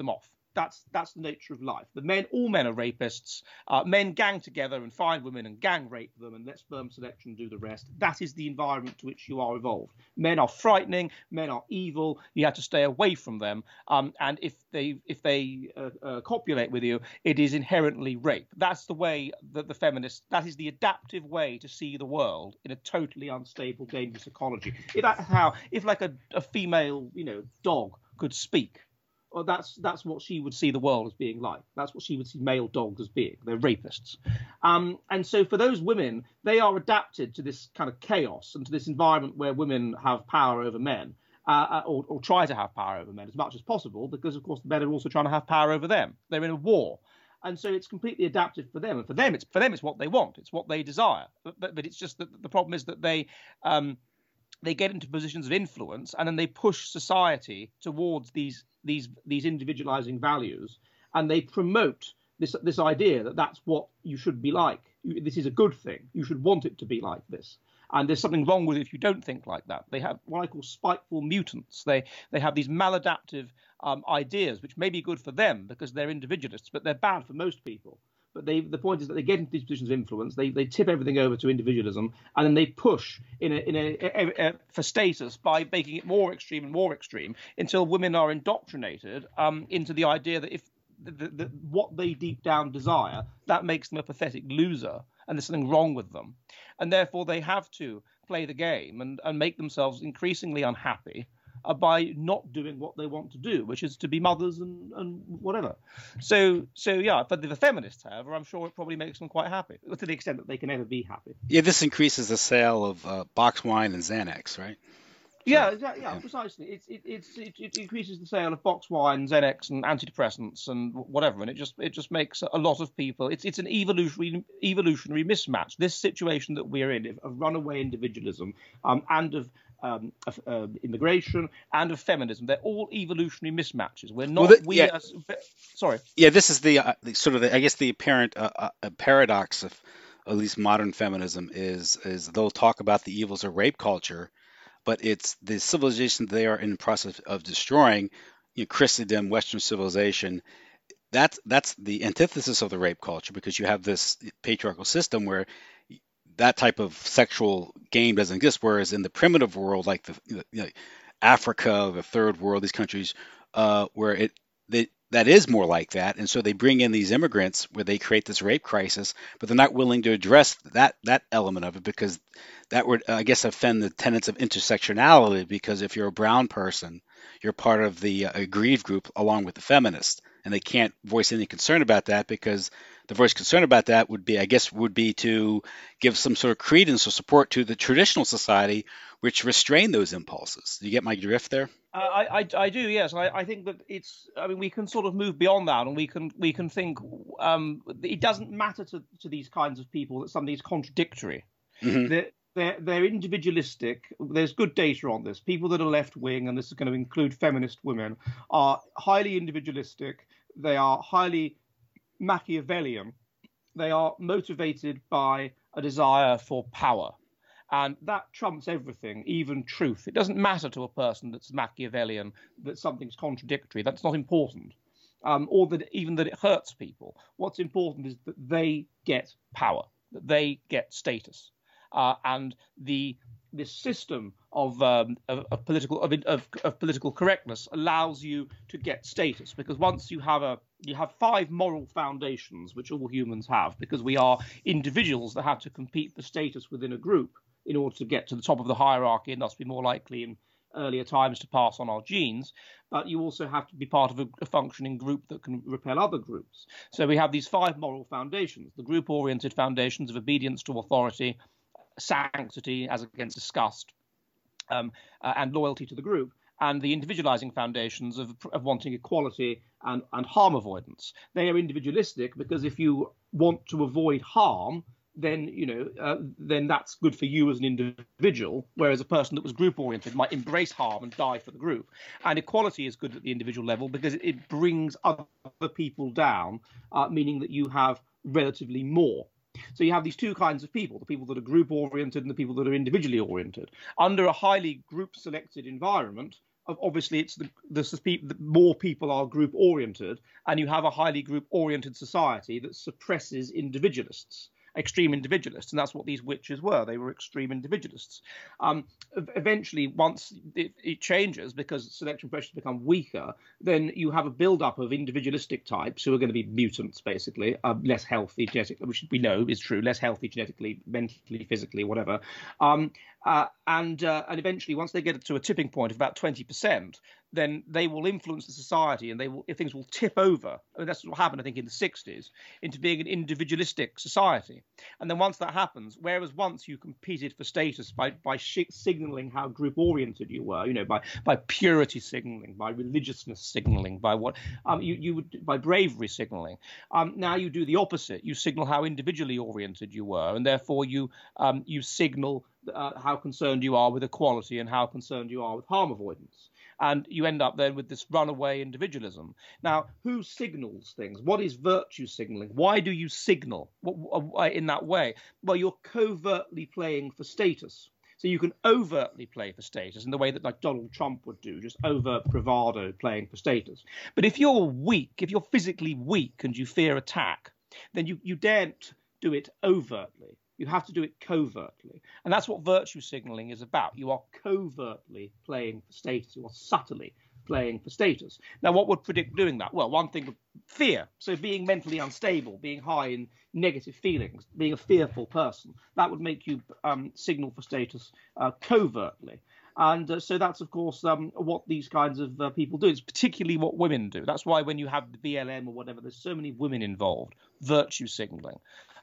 That's the nature of life. All men are rapists. Men gang together and find women and gang rape them and let sperm selection do the rest. That is the environment to which you are evolved. Men are frightening. Men are evil. You have to stay away from them. And if they copulate with you, it is inherently rape. That's the way that the feminists. That is the adaptive way to see the world in a totally unstable, dangerous ecology. If like a female, dog could speak. Well, that's what she would see the world as being like. That's what she would see male dogs as being. They're rapists. And so for those women, they are adapted to this kind of chaos and to this environment where women have power over men, or try to have power over men as much as possible, because, of course, the men are also trying to have power over them. They're in a war. And so it's completely adaptive for them. And for them, it's what they want. It's what they desire. But it's just that the problem is that they get into positions of influence, and then they push society towards these individualizing values, and they promote this idea that that's what you should be like. This is a good thing. You should want it to be like this. And there's something wrong with it if you don't think like that. They have what I call spiteful mutants. They have these maladaptive ideas, which may be good for them because they're individualists, but they're bad for most people. But the point is that they get into these positions of influence. They tip everything over to individualism, and then they push for status by making it more extreme and more extreme until women are indoctrinated into the idea that if what they deep down desire, that makes them a pathetic loser, and there's something wrong with them, and therefore they have to play the game and make themselves increasingly unhappy by not doing what they want to do, which is to be mothers and whatever. So yeah, but the feminists, however, I'm sure it probably makes them quite happy, to the extent that they can ever be happy. Yeah, this increases the sale of box wine and Xanax, right? Yeah, precisely. It increases the sale of box wine, Xanax, and antidepressants and whatever, and it just makes a lot of people. It's an evolutionary mismatch. This situation that we're in of runaway individualism and of immigration and of feminism, they're all evolutionary mismatches. We're not sorry. Yeah, this is the sort of I guess the apparent paradox of at least modern feminism is they'll talk about the evils of rape culture, but it's the civilization they are in the process of destroying, Christendom, Western civilization. That's the antithesis of the rape culture, because you have this patriarchal system where that type of sexual game doesn't exist. Whereas in the primitive world, like Africa, the third world, these countries, where that is more like that. And so they bring in these immigrants where they create this rape crisis, but they're not willing to address that element of it, because that would, I guess, offend the tenets of intersectionality, because if you're a brown person, you're part of the aggrieved group along with the feminists, and they can't voice any concern about that, because the voice concern about that would be to give some sort of credence or support to the traditional society, which restrain those impulses. Do you get my drift there? I do, yes. I think that we can sort of move beyond that, and we can think it doesn't matter to these kinds of people that something is contradictory. Mm-hmm. They're individualistic. There's good data on this. People that are left wing, and this is going to include feminist women, are highly individualistic. They are highly Machiavellian. They are motivated by a desire for power. And that trumps everything, even truth. It doesn't matter to a person that's Machiavellian that something's contradictory. That's not important. Or that it hurts people. What's important is that they get power, that they get status. And this system of political correctness allows you to get status, because once you have 5 moral foundations, which all humans have, because we are individuals that have to compete for status within a group in order to get to the top of the hierarchy and thus be more likely in earlier times to pass on our genes. But you also have to be part of a functioning group that can repel other groups. So we have these 5 moral foundations: the group-oriented foundations of obedience to authority, sanctity as against disgust, and loyalty to the group, and the individualizing foundations of wanting equality and harm avoidance. They are individualistic because if you want to avoid harm, then then that's good for you as an individual, whereas a person that was group oriented might embrace harm and die for the group. And equality is good at the individual level because it brings other people down, meaning that you have relatively more. So you have these 2 kinds of people: the people that are group oriented and the people that are individually oriented. Under a highly group selected environment, obviously it's the more people are group oriented, and you have a highly group oriented society that suppresses individualists, extreme individualists, and that's what these witches were. They were extreme individualists. Eventually, once it changes because selection pressures become weaker, then you have a build-up of individualistic types who are going to be mutants, basically, less healthy genetically, which we know is true, less healthy genetically, mentally, physically, whatever. And eventually, once they get to a tipping point of about 20%, then they will influence the society, and things will tip over. I mean, that's what happened, I think, in the 60s, into being an individualistic society. And then once that happens, whereas once you competed for status by signaling how group-oriented you were, by purity signaling, by religiousness signaling, by by bravery signaling. Now you do the opposite. You signal how individually oriented you were, and therefore you signal how concerned you are with equality and how concerned you are with harm avoidance. And you end up then with this runaway individualism. Now, who signals things? What is virtue signaling? Why do you signal in that way? Well, you're covertly playing for status. So you can overtly play for status in the way that like Donald Trump would do, just overt bravado playing for status. But if you're weak, if you're physically weak and you fear attack, then you daren't do it overtly. You have to do it covertly. And that's what virtue signaling is about. You are covertly playing for status. You are subtly playing for status. Now, what would predict doing that? Well, one thing, fear. So being mentally unstable, being high in negative feelings, being a fearful person, that would make you signal for status covertly. And so that's, of course, what these kinds of people do. It's particularly what women do. That's why when you have the BLM or whatever, there's so many women involved, virtue signaling.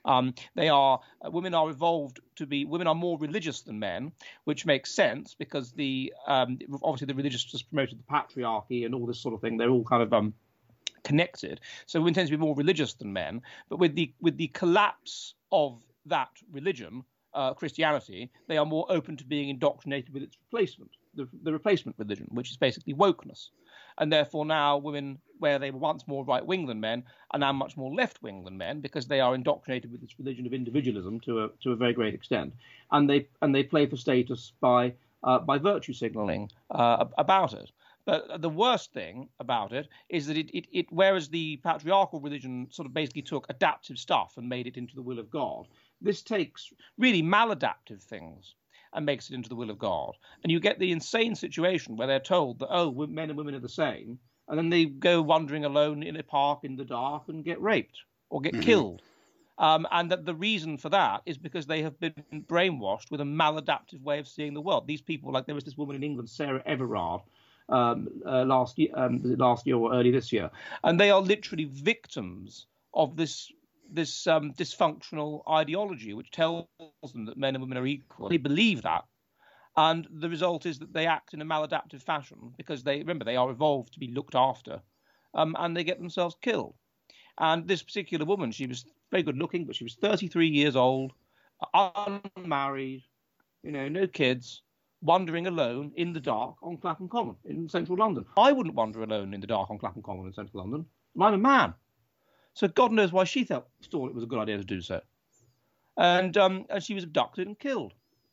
Women are evolved to be, women are more religious than men, which makes sense because obviously the religious just promoted the patriarchy and all this sort of thing. They're all kind of connected. So women tend to be more religious than men. But with the collapse of that religion, Christianity, they are more open to being indoctrinated with its replacement, the replacement religion, which is basically wokeness. And therefore now women, where they were once more right-wing than men, are now much more left-wing than men because they are indoctrinated with this religion of individualism to a very great extent. And they play for status by virtue signaling about it. But the worst thing about it is that it whereas the patriarchal religion sort of basically took adaptive stuff and made it into the will of God, this takes really maladaptive things and makes it into the will of God. And you get the insane situation where they're told that, oh, men and women are the same, and then they go wandering alone in a park in the dark and get raped or get killed. And that the reason for that is because they have been brainwashed with a maladaptive way of seeing the world. These people, like there was this woman in England, Sarah Everard, last year or early this year, and they are literally victims of this dysfunctional ideology which tells them that men and women are equal. They believe that, and the result is that they act in a maladaptive fashion because they are evolved to be looked after, and they get themselves killed. And this particular woman, she was very good looking, but she was 33 years old, unmarried, no kids, wandering alone in the dark on Clapham Common in central London. I wouldn't wander alone in the dark on Clapham Common in central London. I'm a man. So God knows why she thought it was a good idea to do so. And she was abducted and killed.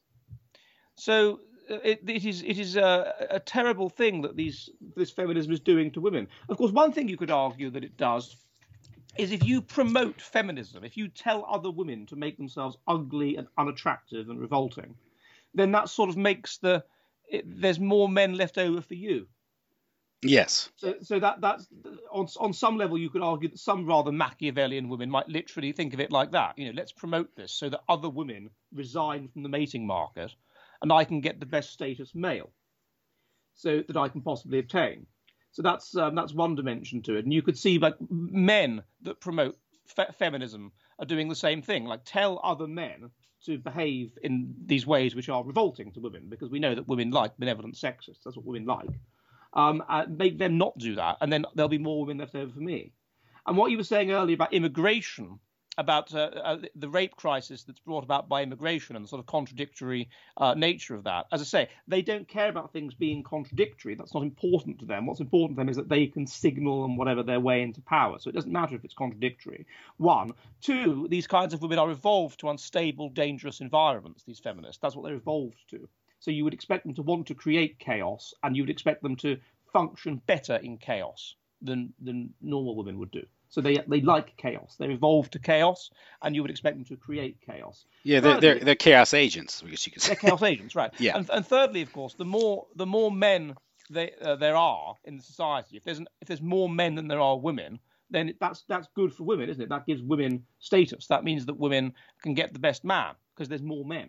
So it is a terrible thing that this feminism is doing to women. Of course, one thing you could argue that it does is if you promote feminism, if you tell other women to make themselves ugly and unattractive and revolting, then that sort of makes there's more men left over for you. Yes. So that's on some level you could argue that some rather Machiavellian women might literally think of it like that. Let's promote this so that other women resign from the mating market, and I can get the best status male, so that I can possibly obtain. So that's one dimension to it, and you could see like men that promote feminism are doing the same thing, like tell other men to behave in these ways which are revolting to women, because we know that women like benevolent sexists. That's what women like. Make them not do that, and then there'll be more women left over for me. And what you were saying earlier about immigration, about the rape crisis that's brought about by immigration and the sort of contradictory nature of that. As I say, they don't care about things being contradictory. That's not important to them. What's important to them is that they can signal and whatever their way into power. So it doesn't matter if it's contradictory. One. Two, these kinds of women are evolved to unstable, dangerous environments, these feminists. That's what they're evolved to. So you would expect them to want to create chaos, and you would expect them to function better in chaos than normal women would do. So they like chaos. They're evolved to chaos, and you would expect them to create chaos. Yeah, Thirdly, they're chaos agents, I guess you could say. they're chaos agents, right? Yeah. And thirdly, of course, the more men there are in the society, if there's more men than there are women, then that's good for women, isn't it? That gives women status. That means that women can get the best man because there's more men.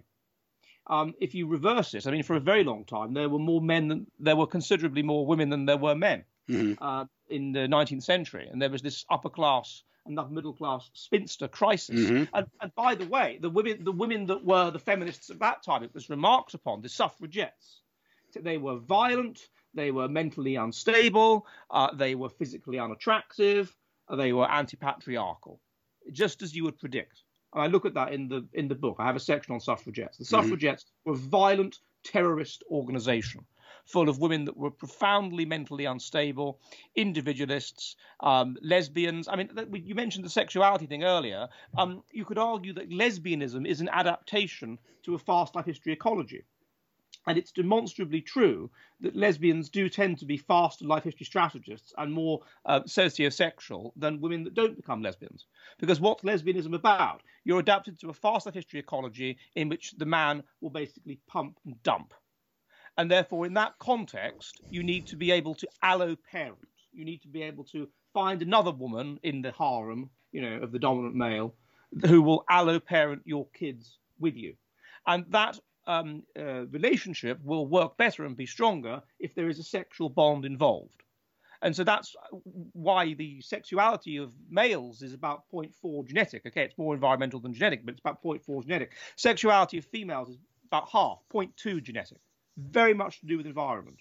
If you reverse it, I mean, for a very long time, there were considerably more women than there were men in the 19th century, and there was this upper class and middle class spinster crisis. And by the way, the women that were the feminists at that time, it was remarked upon, the suffragettes. They were violent, they were mentally unstable, they were physically unattractive, they were anti-patriarchal, just as you would predict. And I look at that in the book. I have a section on suffragettes. The suffragettes were a violent terrorist organization full of women that were profoundly mentally unstable, individualists, lesbians. I mean, you mentioned the sexuality thing earlier. You could argue that lesbianism is an adaptation to a fast life history ecology. And it's demonstrably true that lesbians do tend to be faster life history strategists and more sociosexual than women that don't become lesbians. Because what's lesbianism about? You're adapted to a fast life history ecology in which the man will basically pump and dump. And therefore, in that context, you need to be able to alloparent. You need to be able to find another woman in the harem, of the dominant male, who will alloparent your kids with you. And that relationship will work better and be stronger if there is a sexual bond involved. And so that's why the sexuality of males is about 0.4 genetic. Okay, it's more environmental than genetic, but it's about 0.4 genetic. Sexuality of females is about half, 0.2 genetic. Very much to do with environment.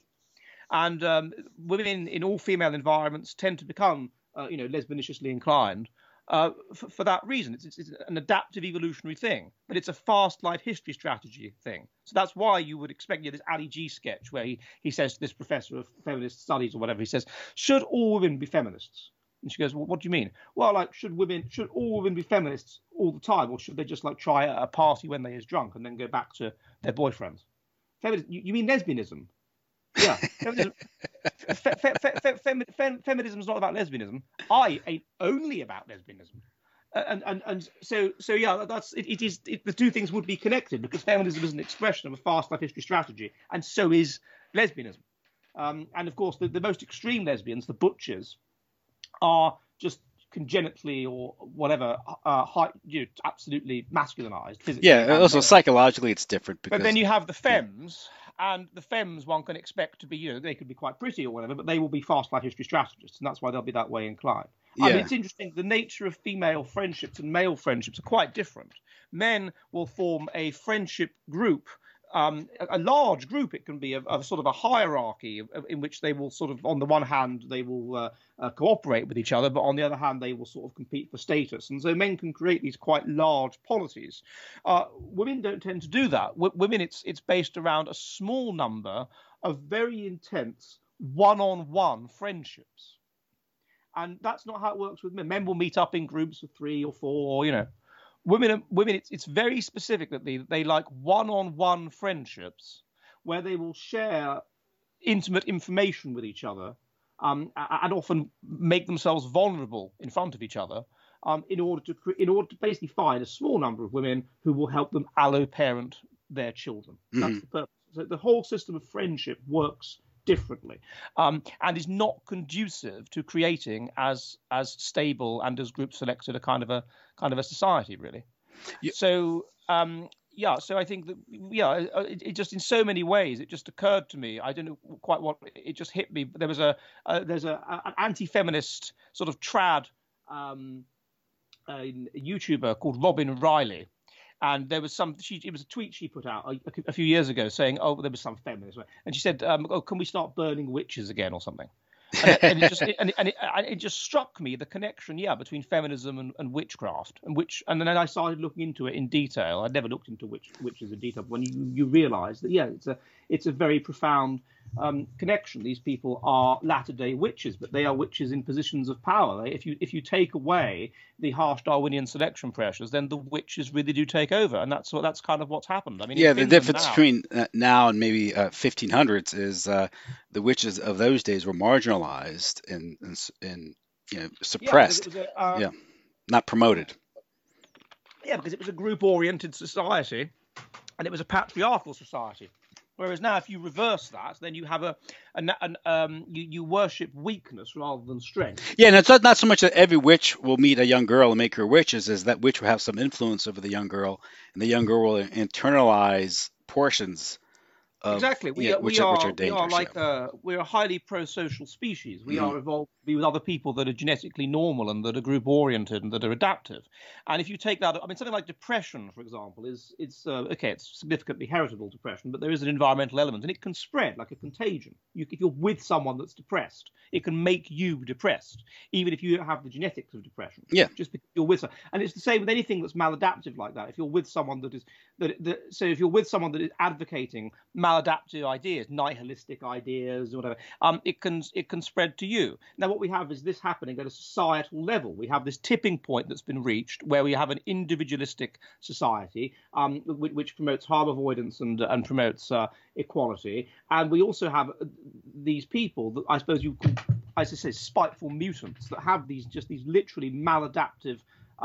And women in all female environments tend to become, lesbianiciously inclined. For that reason, it's an adaptive evolutionary thing, but it's a fast life history strategy thing. So that's why you would expect this Ali G sketch where he says to this professor of feminist studies or whatever, he says, should all women be feminists? And she goes, well, what do you mean? Well, should all women be feminists all the time, or should they just try a party when they is drunk and then go back to their boyfriends? You mean lesbianism? Yeah. Feminism is not about lesbianism. I ain't only about lesbianism. And so yeah, the two things would be connected because feminism is an expression of a fast life history strategy, and so is lesbianism. And of course, the most extreme lesbians, the butchers, are just congenitally or whatever, absolutely masculinized physically. Yeah, also psychologically it's different. But then you have the femmes, and the femmes one can expect to be, they could be quite pretty or whatever, but they will be fast life history strategists, and that's why they'll be that way inclined. Yeah. I mean, it's interesting, the nature of female friendships and male friendships are quite different. Men will form a friendship group, a large group. It can be of sort of a hierarchy in which they will sort of, on the one hand, they will cooperate with each other, but on the other hand, they will sort of compete for status. And so men can create these quite large polities. Women don't tend to do that. Women, it's based around a small number of very intense one-on-one friendships. And that's not how it works with men. Men will meet up in groups of 3 or 4, Women, it's very specific that they like one-on-one friendships where they will share intimate information with each other and often make themselves vulnerable in front of each other in order to basically find a small number of women who will help them alloparent their children. That's the purpose. So the whole system of friendship works differently, and is not conducive to creating as stable and as group selected a kind of a society, really. Yeah. So so I think that it just in so many ways it just occurred to me. I don't know quite what it just hit me. But there was there's an anti-feminist sort of trad YouTuber called Robin Riley. And there was it was a tweet she put out a few years ago saying, oh, there was some feminist. And she said, can we start burning witches again or something? And it just struck me, the connection, between feminism and witchcraft. And then I started looking into it in detail. I'd never looked into witches in detail. But when you realise that, it's a very profound connection. These people are latter-day witches, but they are witches in positions of power. If you take away the harsh Darwinian selection pressures, then the witches really do take over, and that's kind of what's happened. I mean, Yeah, in the Finland difference now, between now and maybe 1500s is the witches of those days were marginalized and suppressed. because it was Not promoted. because it was a group-oriented society, and it was a patriarchal society. Whereas now, if you reverse that, then you have you worship weakness rather than strength. Yeah, and it's not so much that every witch will meet a young girl and make her witch, is that witch will have some influence over the young girl, and the young girl will internalize portions of Exactly. which are dangerous. We're a highly pro-social species. We are evolved to be with other people that are genetically normal and that are group-oriented and that are adaptive. And if you take that, I mean, something like depression, for example, it's significantly heritable depression, but there is an environmental element, and it can spread like a contagion. If you're with someone that's depressed, it can make you depressed, even if you don't have the genetics of depression. Yeah. Just because you're with someone. And it's the same with anything that's maladaptive like that. If you're with someone if you're with someone that is advocating maladaptive ideas, nihilistic ideas, or whatever, it can spread to you. Now, what we have is this happening at a societal level. We have this tipping point that's been reached where we have an individualistic society, which promotes harm avoidance and promotes equality. And we also have these people that I suppose you could, as I say, spiteful mutants that have these literally maladaptive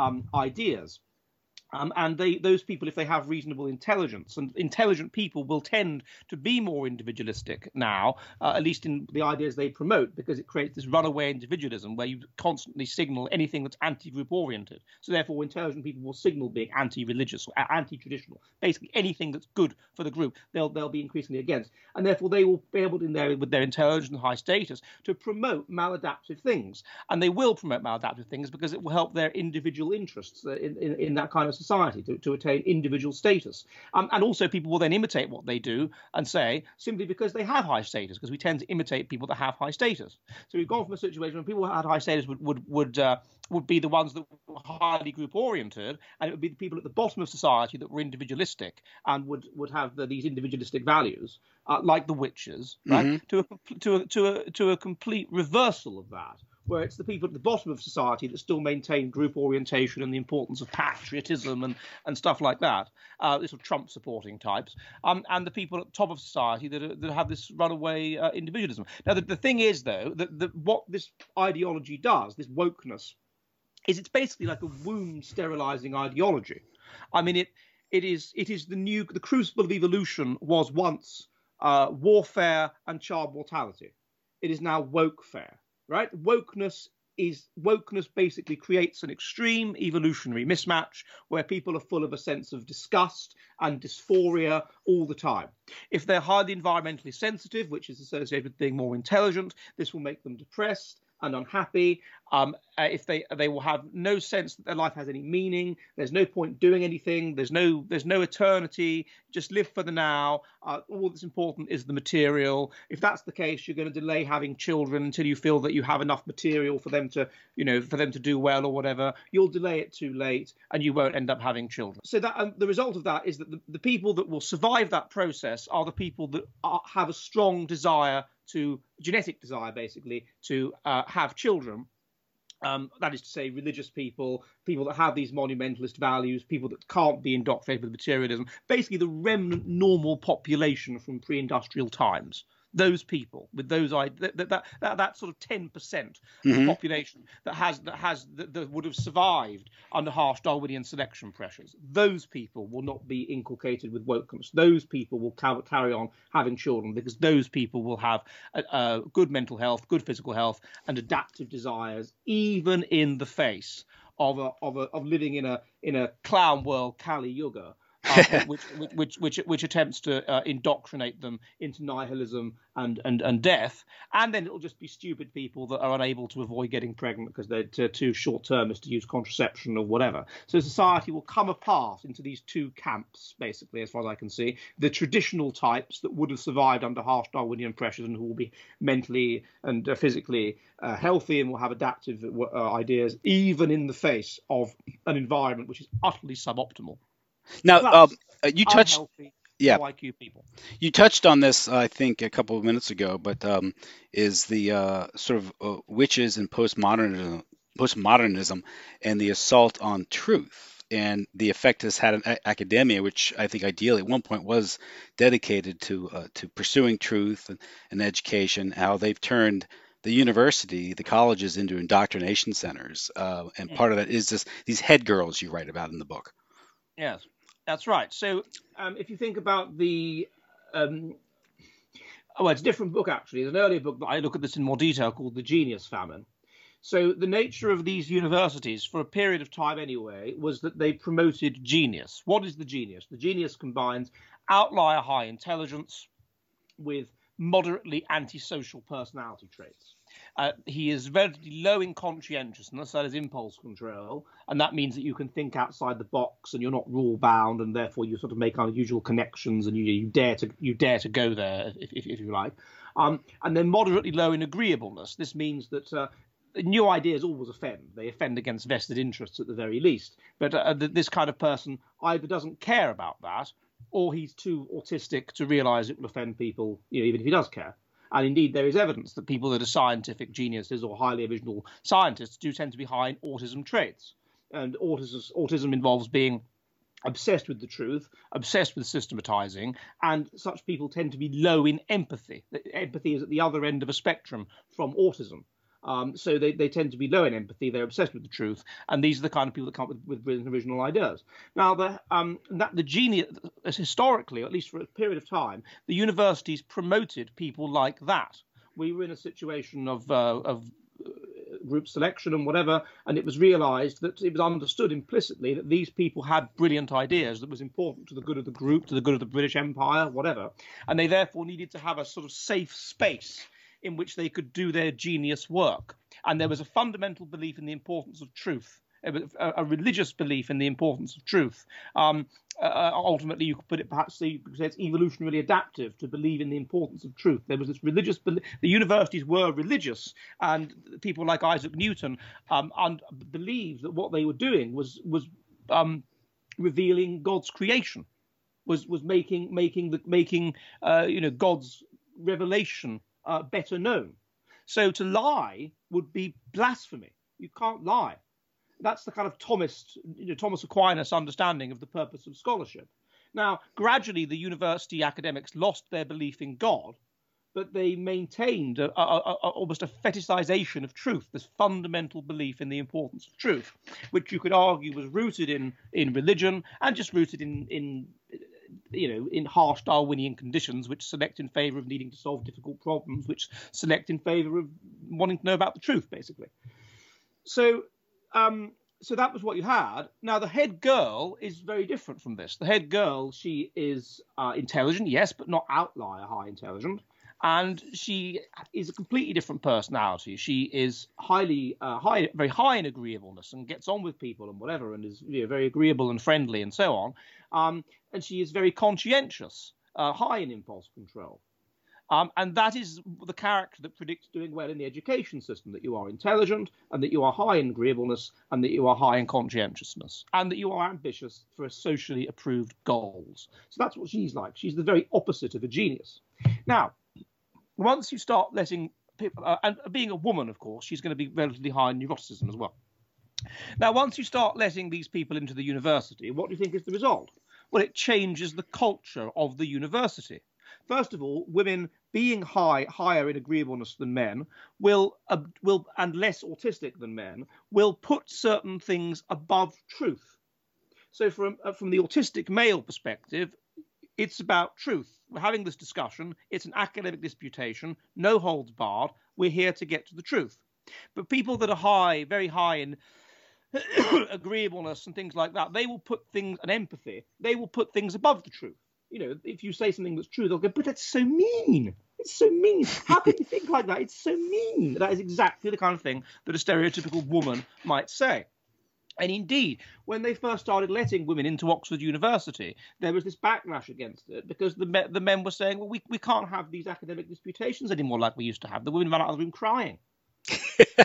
ideas. And those people, if they have reasonable intelligence, and intelligent people will tend to be more individualistic now, at least in the ideas they promote, because it creates this runaway individualism where you constantly signal anything that's anti-group oriented. So therefore, intelligent people will signal being anti-religious or anti-traditional. Basically, anything that's good for the group, they'll be increasingly against. And therefore, they will be able, with their intelligence and high status, to promote maladaptive things. And they will promote maladaptive things because it will help their individual interests in that kind of society to attain individual status. And also people will then imitate what they do and say, simply because they have high status, because we tend to imitate people that have high status. So we've gone from a situation where people who had high status would be the ones that were highly group oriented, and it would be the people at the bottom of society that were individualistic and would have these individualistic values, like the witches, right? To a complete reversal of that, where it's the people at the bottom of society that still maintain group orientation and the importance of patriotism and stuff like that, sort of Trump-supporting types, and the people at the top of society that have this runaway individualism. Now, the thing is, though, that what this ideology does, this wokeness, is it's basically like a womb-sterilizing ideology. I mean, it is the crucible of evolution was once warfare and child mortality. It is now wokefare. Right? Wokeness basically creates an extreme evolutionary mismatch where people are full of a sense of disgust and dysphoria all the time. If they're highly environmentally sensitive, which is associated with being more intelligent, this will make them depressed and unhappy. If they will have no sense that their life has any meaning, there's no point doing anything, there's no eternity, just live for the now. All that's important is the material. If that's the case, you're going to delay having children until you feel that you have enough material for them to do well or whatever. You'll delay it too late, and you won't end up having children. So that the result of that is that the people that will survive that process are the people that have a strong genetic desire, basically, to have children. That is to say, religious people that have these monumentalist values, people that can't be indoctrinated with materialism, basically the remnant normal population from pre-industrial times. Those people with those that sort of 10% of the population that would have survived under harsh Darwinian selection pressures. Those people will not be inculcated with wokeness. Those people will carry on having children because those people will have good mental health, good physical health, and adaptive desires, even in the face of living in a clown world Kali Yuga. Which attempts to indoctrinate them into nihilism and death, and then it'll just be stupid people that are unable to avoid getting pregnant because they're too short-termist to use contraception or whatever. So society will come apart into these two camps, basically, as far as I can see. The traditional types that would have survived under harsh Darwinian pressures and who will be mentally and physically healthy and will have adaptive ideas, even in the face of an environment which is utterly suboptimal. Now, you touched. Unhealthy, Yeah. low IQ people. You touched on this, I think, a couple of minutes ago, but is the sort of witches and postmodernism and the assault on truth and the effect has had on academia, which I think ideally at one point was dedicated to pursuing truth and education, how they've turned the university, the colleges into indoctrination centers. And part of that is these head girls you write about in the book. Yes, that's right. So if you think about the it's a different book, actually. There's an earlier book that I look at this in more detail called The Genius Famine. So the nature of these universities, for a period of time anyway, was that they promoted genius. What is the genius? The genius combines outlier high intelligence with moderately antisocial personality traits. He is relatively low in conscientiousness, that is impulse control, and that means that you can think outside the box and you're not rule bound, and therefore you sort of make unusual connections and you dare to go there if you like. And then moderately low in agreeableness. This means that new ideas always offend. They offend against vested interests at the very least. But this kind of person either doesn't care about that, or he's too autistic to realise it will offend people, even if he does care. And indeed, there is evidence that people that are scientific geniuses or highly original scientists do tend to be high in autism traits. And autism involves being obsessed with the truth, obsessed with systematizing, and such people tend to be low in empathy. Empathy is at the other end of a spectrum from autism. So they tend to be low in empathy. They're obsessed with the truth, and these are the kind of people that come up with brilliant original ideas. Now, the genius, historically, or at least for a period of time, the universities promoted people like that. We were in a situation of group selection and whatever, and it was realised that it was understood implicitly that these people had brilliant ideas that was important to the good of the group, to the good of the British Empire, whatever, and they therefore needed to have a sort of safe space in which they could do their genius work. And there was a fundamental belief in the importance of truth, a religious belief in the importance of truth. Ultimately, you could put it, perhaps you could say it's evolutionarily adaptive to believe in the importance of truth. There was this religious belief. The universities were religious, and people like Isaac Newton believed that what they were doing was revealing God's creation, was making God's revelation better known. So to lie would be blasphemy. You can't lie. That's the kind of Thomas Aquinas understanding of the purpose of scholarship. Now, gradually, the university academics lost their belief in God, but they maintained almost a fetishization of truth, this fundamental belief in the importance of truth, which you could argue was rooted in religion and just rooted in harsh Darwinian conditions, which select in favor of needing to solve difficult problems, which select in favor of wanting to know about the truth, basically. So that was what you had. Now, the head girl is very different from this. The head girl, she is intelligent, yes, but not outlier high intelligent. And she is a completely different personality. She is very high in agreeableness and gets on with people and whatever, and is very agreeable and friendly and so on. And she is very conscientious, high in impulse control. And that is the character that predicts doing well in the education system, that you are intelligent and that you are high in agreeableness and that you are high in conscientiousness and that you are ambitious for socially approved goals. So that's what she's like. She's the very opposite of a genius. Now, once you start letting people, and being a woman, of course, she's going to be relatively high in neuroticism as well. Now, once you start letting these people into the university, what do you think is the result? Well, it changes the culture of the university. First of all, women being higher in agreeableness than men will and less autistic than men will put certain things above truth. So from the autistic male perspective, it's about truth. We're having this discussion. It's an academic disputation, no holds barred. We're here to get to the truth. But people that are very high in agreeableness and things like that, they will put things, and empathy, they will put things above the truth. If you say something that's true, they'll go, but that's so mean. It's so mean. How can you think like that? It's so mean. That is exactly the kind of thing that a stereotypical woman might say. And indeed, when they first started letting women into Oxford University, there was this backlash against it because the men were saying, well, we can't have these academic disputations anymore like we used to have. The women ran out of the room crying.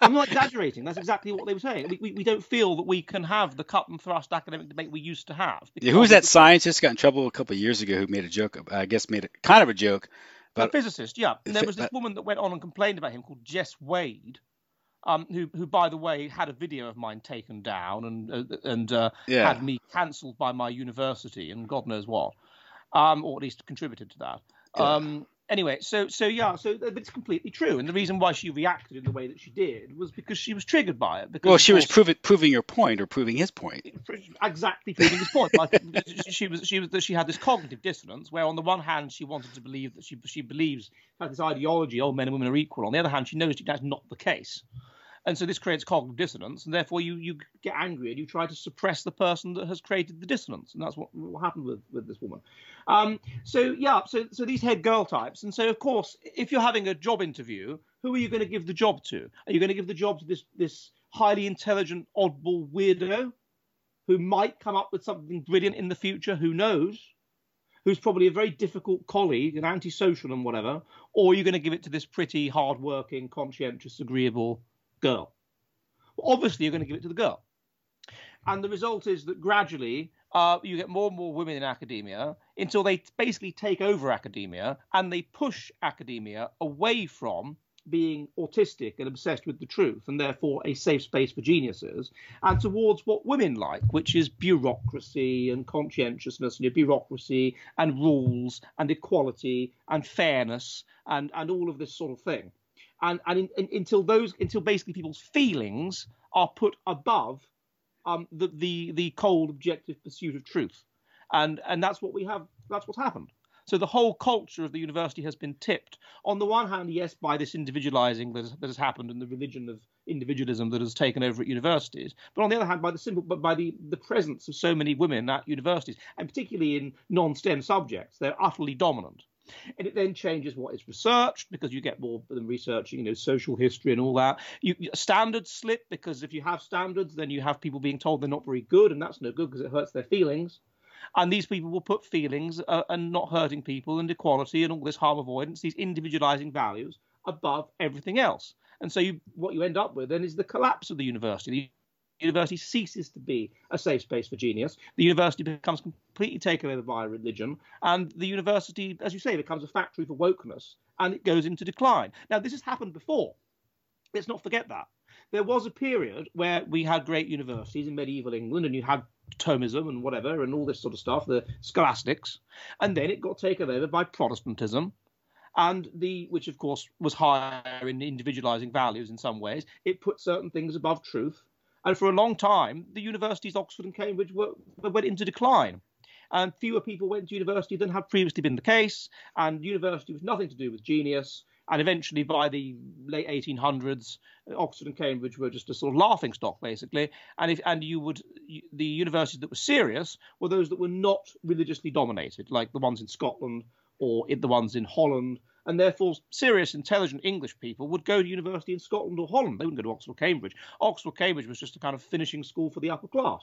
I'm not exaggerating. That's exactly what they were saying. We don't feel that we can have the cut and thrust academic debate we used to have. Yeah, who was that scientist got in trouble a couple of years ago who made a joke? I guess made it kind of a joke. A physicist, yeah. And there was this woman that went on and complained about him called Jess Wade, who, by the way, had a video of mine taken down and had me cancelled by my university and God knows what, or at least contributed to that. Yeah. Anyway, so it's completely true, and the reason why she reacted in the way that she did was because she was triggered by it. Because, well, she was proving your point or proving his point. Exactly, proving his point. Like, she had this cognitive dissonance, where on the one hand she wanted to believe that she believes had this ideology, all men and women are equal. On the other hand, she knows that's not the case. And so this creates cognitive dissonance, and therefore you get angry and you try to suppress the person that has created the dissonance, and that's what happened with this woman. So these head girl types, and so of course, if you're having a job interview, who are you going to give the job to? Are you going to give the job to this highly intelligent, oddball weirdo who might come up with something brilliant in the future? Who knows? Who's probably a very difficult colleague, an antisocial and whatever, or are you going to give it to this pretty, hard-working, conscientious, agreeable girl? Well, obviously, you're going to give it to the girl. And the result is that gradually you get more and more women in academia until they basically take over academia and they push academia away from being autistic and obsessed with the truth and therefore a safe space for geniuses and towards what women like, which is bureaucracy and conscientiousness, bureaucracy and rules and equality and fairness and all of this sort of thing. And until basically people's feelings are put above the cold, objective pursuit of truth, and that's what we have. That's what's happened. So the whole culture of the university has been tipped. On the one hand, yes, by this individualizing that has happened and the religion of individualism that has taken over at universities, but on the other hand, by the presence of so many women at universities, and particularly in non-STEM subjects, they're utterly dominant. And it then changes what is researched because you get more of them researching, social history and all that. Standards slip because if you have standards, then you have people being told they're not very good, and that's no good because it hurts their feelings. And these people will put feelings and not hurting people and equality and all this harm avoidance, these individualizing values above everything else. And so what you end up with then is the collapse of the university. The university ceases to be a safe space for genius. The university becomes completely taken over by religion. And the university, as you say, becomes a factory for wokeness. And it goes into decline. Now, this has happened before. Let's not forget that. There was a period where we had great universities in medieval England, and you had Thomism and whatever, and all this sort of stuff, the scholastics. And then it got taken over by Protestantism, and which, of course, was higher in individualizing values in some ways. It put certain things above truth. And for a long time, the universities, Oxford and Cambridge, went into decline. And fewer people went to university than had previously been the case. And university was nothing to do with genius. And eventually, by the late 1800s, Oxford and Cambridge were just a sort of laughingstock, basically. And the universities that were serious were those that were not religiously dominated, like the ones in Scotland or the ones in Holland. And therefore, serious, intelligent English people would go to university in Scotland or Holland. They wouldn't go to Oxford or Cambridge. Oxford or Cambridge was just a kind of finishing school for the upper class.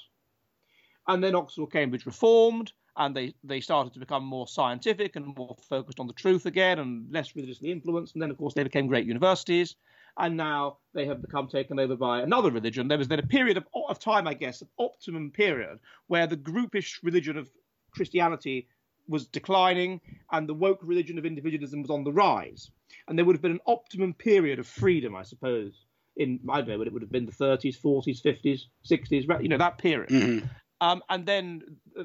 And then Oxford or Cambridge reformed, and they started to become more scientific and more focused on the truth again and less religiously influenced. And then, of course, they became great universities. And now they have become taken over by another religion. There was then a period of time, I guess, an optimum period, where the groupish religion of Christianity was declining and the woke religion of individualism was on the rise. And there would have been an optimum period of freedom, I suppose, in, I don't know, it would have been the 30s, 40s, 50s, 60s, that period. Mm-hmm. And then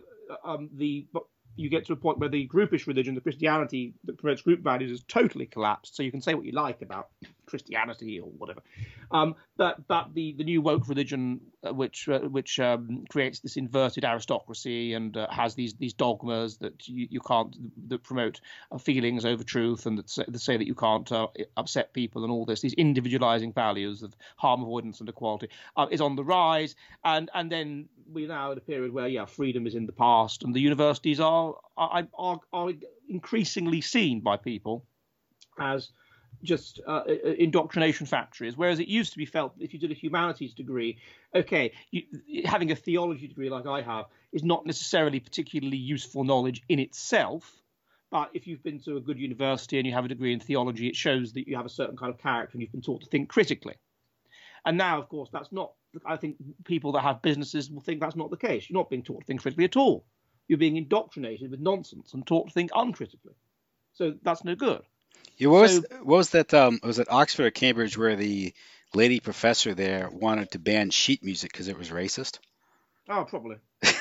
you get to a point where the groupish religion, the Christianity that promotes group values, has totally collapsed. So you can say what you like about Christianity or whatever, but the new woke religion, which creates this inverted aristocracy and has these dogmas that you can't, that promote feelings over truth and that say that you can't upset people and all this, these individualizing values of harm avoidance and equality, is on the rise. And then we're now in a period where freedom is in the past, and the universities are increasingly seen by people as just indoctrination factories, whereas it used to be felt that if you did a humanities degree, having a theology degree like I have is not necessarily particularly useful knowledge in itself, but if you've been to a good university and you have a degree in theology, it shows that you have a certain kind of character and you've been taught to think critically. And now, of course, that's not. I think people that have businesses will think that's not the case. You're not being taught to think critically at all. You're being indoctrinated with nonsense and taught to think uncritically. So that's no good. Yeah, what was that? Was it Oxford or Cambridge where the lady professor there wanted to ban sheet music because it was racist? Oh, probably.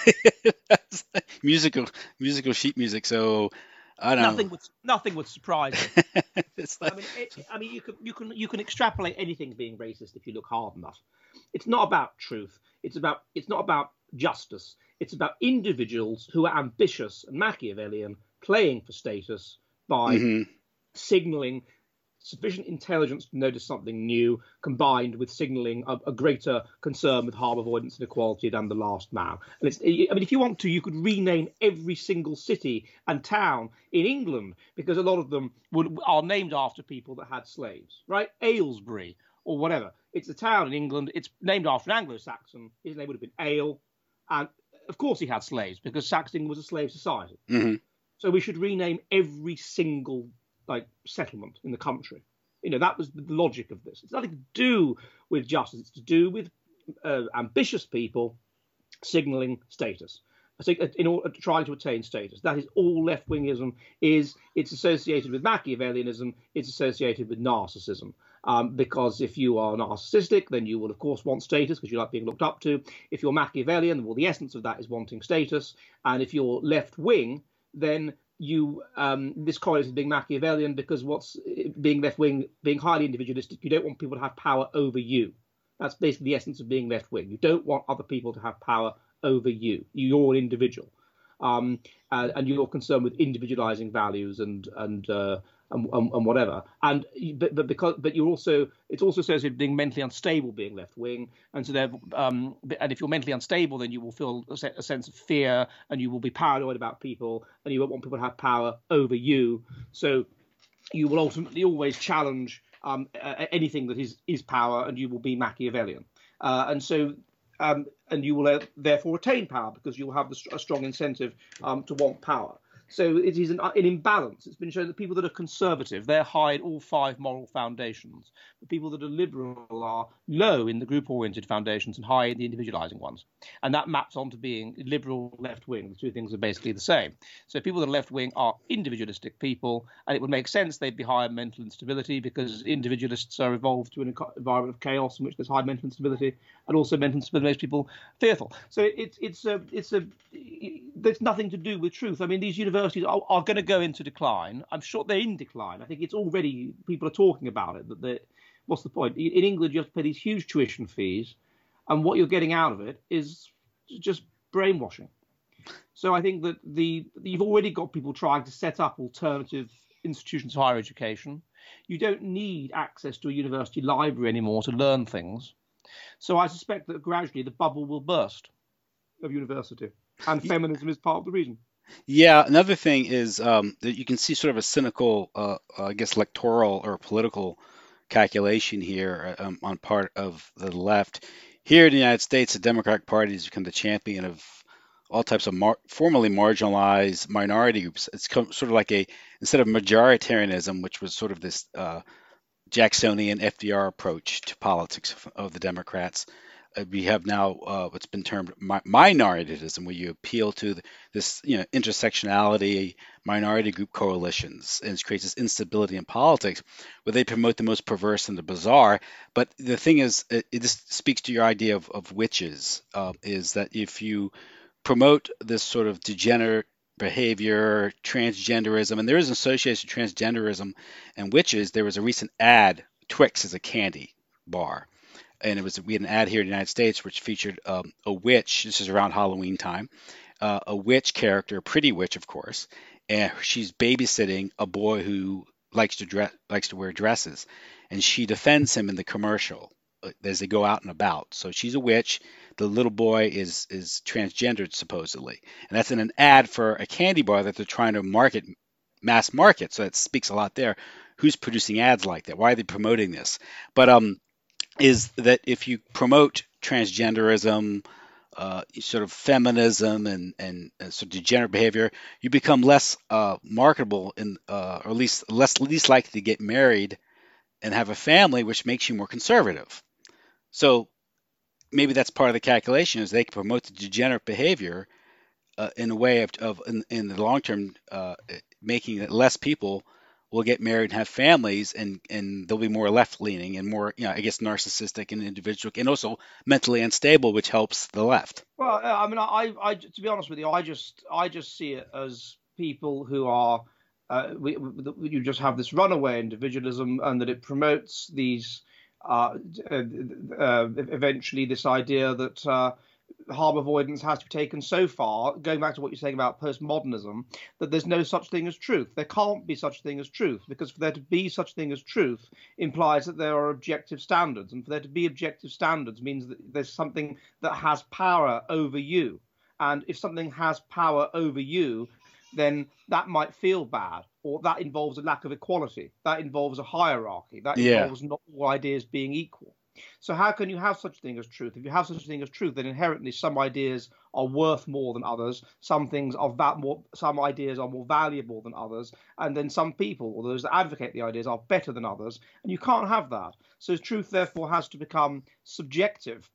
musical sheet music. So I don't know. Nothing would surprise me. It's like, I mean, you can extrapolate anything being racist if you look hard enough. It's not about truth. It's not about justice. It's about individuals who are ambitious and Machiavellian, playing for status by signaling sufficient intelligence to notice something new, combined with signaling a greater concern with harm avoidance and equality than the last man. And if you want to, you could rename every single city and town in England, because a lot of them are named after people that had slaves, right? Aylesbury or whatever. It's a town in England. It's named after an Anglo-Saxon. His name would have been Ale. And of course he had slaves, because Saxon was a slave society. So we should rename every single settlement in the country. That was the logic of this. It's nothing to do with justice. It's to do with ambitious people signaling status. I think in order trying to attain status. That is all left-wingism is. It's associated with Machiavellianism. It's associated with narcissism. Because if you are narcissistic, then you will, of course, want status because you like being looked up to. If you're Machiavellian, well, the essence of that is wanting status. And if you're left-wing, then this correlates with being Machiavellian, because being left-wing, being highly individualistic, you don't want people to have power over you. That's basically the essence of being left-wing. You don't want other people to have power over you. You're an individual, and you're concerned with individualizing values and whatever. But you're also, it's also associated with being mentally unstable, being left wing, and so and if you're mentally unstable, then you will feel a sense of fear, and you will be paranoid about people, and you won't want people to have power over you. So you will ultimately always challenge anything that is power, and you will be Machiavellian, and you will therefore attain power because you will have a strong incentive to want power. So it is an imbalance. It's been shown that people that are conservative, they're high in all 5 moral foundations. The people that are liberal are low in the group-oriented foundations and high in the individualizing ones. And that maps onto being liberal left-wing. The two things are basically the same. So people that are left-wing are individualistic people, and it would make sense they'd be higher mental instability, because individualists are evolved to an environment of chaos in which there's high mental instability, and also mental instability makes people fearful. So there's nothing to do with truth. I mean, these universities are going to go into decline. I'm sure they're in decline. I think it's already, people are talking about it. What's the point? In England, you have to pay these huge tuition fees, and what you're getting out of it is just brainwashing. So I think that you've already got people trying to set up alternative institutions of higher education. You don't need access to a university library anymore to learn things. So I suspect that gradually the bubble will burst of university, and feminism is part of the reason. Yeah, another thing is that you can see sort of a cynical, I guess, electoral or political calculation here on part of the left. Here in the United States, the Democratic Party has become the champion of all types of formerly marginalized minority groups. It's sort of like instead of majoritarianism, which was sort of this Jacksonian FDR approach to politics of the Democrats, we have now what's been termed minoritism, where you appeal to this intersectionality, minority group coalitions, and it creates this instability in politics where they promote the most perverse and the bizarre. But the thing is, this speaks to your idea of witches, is that if you promote this sort of degenerate behavior, transgenderism, and there is an association of transgenderism and witches. There was a recent ad, Twix is a candy bar. And we had an ad here in the United States which featured a witch. This is around Halloween time. A witch character, a pretty witch, of course, and she's babysitting a boy who likes to wear dresses, and she defends him in the commercial as they go out and about. So she's a witch. The little boy is transgendered supposedly, and that's in an ad for a candy bar that they're trying to mass market. So that speaks a lot there. Who's producing ads like that? Why are they promoting this? But is that if you promote transgenderism, sort of feminism and sort of degenerate behavior, you become less marketable or at least least likely to get married and have a family, which makes you more conservative. So maybe that's part of the calculation is they can promote the degenerate behavior in a way of in the long term, making it less people will get married and have families, and they'll be more left leaning and more, I guess, narcissistic and individual, and also mentally unstable, which helps the left. Well, I mean, I to be honest with you, I just see it as people who are you just have this runaway individualism, and that it promotes these eventually this idea that harm avoidance has to be taken so far, going back to what you're saying about postmodernism, that there's no such thing as truth. There can't be such thing as truth, because for there to be such thing as truth implies that there are objective standards, and for there to be objective standards means that there's something that has power over you. And if something has power over you, then that might feel bad, or that involves a lack of equality. That involves a hierarchy. That involves not all ideas being equal. So how can you have such a thing as truth? If you have such a thing as truth, then inherently some ideas are worth more than others. Some things are some ideas are more valuable than others, and then some people, or those that advocate the ideas, are better than others. And you can't have that. So truth therefore has to become subjective.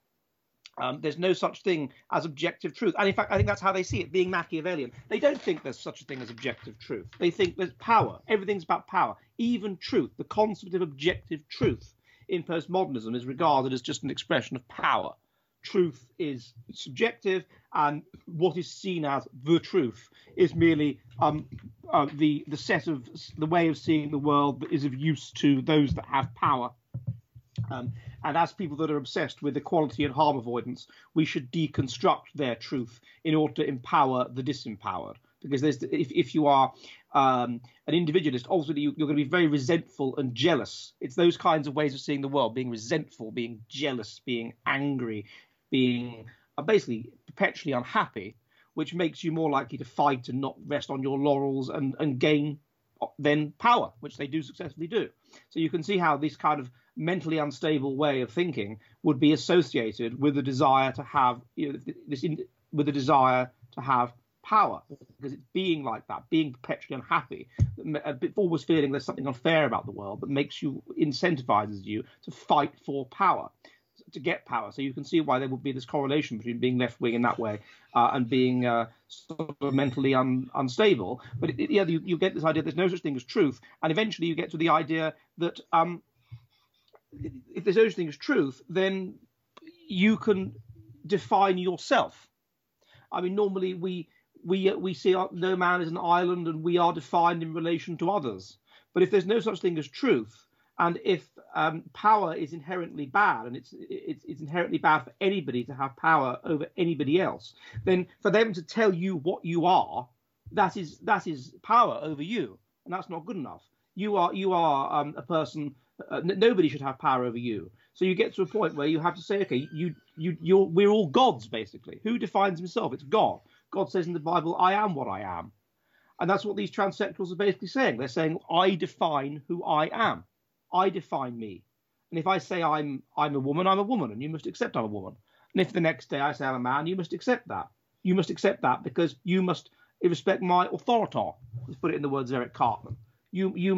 There's no such thing as objective truth. And in fact, I think that's how they see it, being Machiavellian. They don't think there's such a thing as objective truth. They think there's power. Everything's about power. Even truth, the concept of objective truth in postmodernism is regarded as just an expression of power. Truth is subjective, and what is seen as the truth is merely the set of the way of seeing the world that is of use to those that have power. And as people that are obsessed with equality and harm avoidance, we should deconstruct their truth in order to empower the disempowered. Because if you are an individualist, ultimately you're going to be very resentful and jealous. It's those kinds of ways of seeing the world, being resentful, being jealous, being angry, being basically perpetually unhappy, which makes you more likely to fight and not rest on your laurels and gain then power, which they do successfully do. So you can see how this kind of mentally unstable way of thinking would be associated with the desire to have with the desire to have power, because it's being like that, being perpetually unhappy, always feeling there's something unfair about the world that makes you, incentivizes you to fight for power, to get power. So you can see why there would be this correlation between being left wing in that way and being sort of mentally unstable. But you get this idea there's no such thing as truth, and eventually you get to the idea that if there's no such thing as truth, then you can define yourself. I mean, normally we see no man is an island, and we are defined in relation to others. But if there's no such thing as truth, and if power is inherently bad, and it's inherently bad for anybody to have power over anybody else, then for them to tell you what you are, that is power over you, and that's not good enough. You are a person. Nobody should have power over you. So you get to a point where you have to say, okay, we're all gods, basically. Who defines himself? It's God. God says in the Bible, I am what I am. And that's what these transsexuals are basically saying. They're saying, I define who I am. I define me. And if I say I'm a woman, I'm a woman, and you must accept I'm a woman. And if the next day I say I'm a man, you must accept that. You must accept that because you must respect my authority. Let's put it in the words of Eric Cartman. You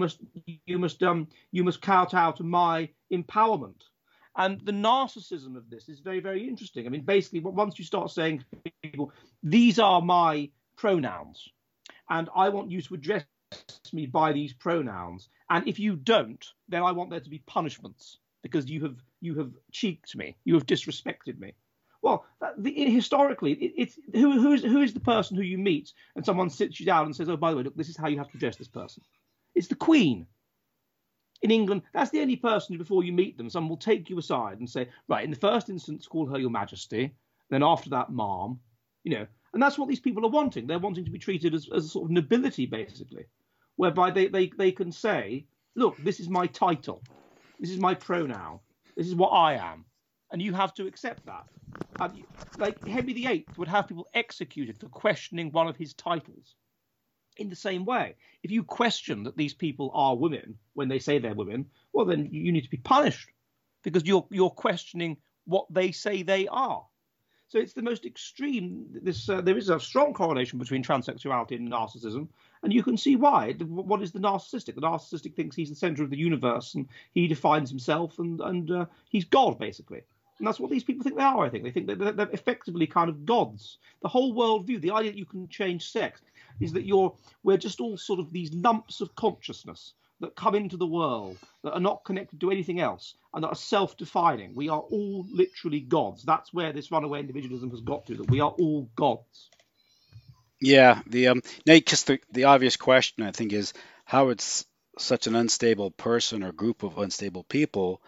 must kowtow to my empowerment. And the narcissism of this is very, very interesting. I mean, basically, once you start saying to people, these are my pronouns, and I want you to address me by these pronouns, and if you don't, then I want there to be punishments because you have cheeked me, you have disrespected me. Well, historically, it's who is the person who you meet and someone sits you down and says, oh, by the way, look, this is how you have to address this person. It's the Queen. In England, that's the only person who, before you meet them, someone will take you aside and say, right, in the first instance, call her Your Majesty. Then after that, Ma'am. And that's what these people are wanting. They're wanting to be treated as a sort of nobility, basically, whereby they can say, look, this is my title. This is my pronoun. This is what I am. And you have to accept that. Like Henry VIII would have people executed for questioning one of his titles. In the same way, if you question that these people are women when they say they're women, well, then you need to be punished because you're questioning what they say they are. So it's the most extreme. There is a strong correlation between transsexuality and narcissism, And you can see why. What is the narcissistic? The narcissistic thinks he's the center of the universe, and he defines himself, and he's God, basically. And that's what these people think they are, I think. They think that they're effectively kind of gods. The whole worldview, the idea that you can change sex, is that we're just all sort of these lumps of consciousness that come into the world, that are not connected to anything else, and that are self-defining. We are all literally gods. That's where this runaway individualism has got to, that we are all gods. Yeah, Nate, just the obvious question, I think, is how it's such an unstable person or group of unstable people,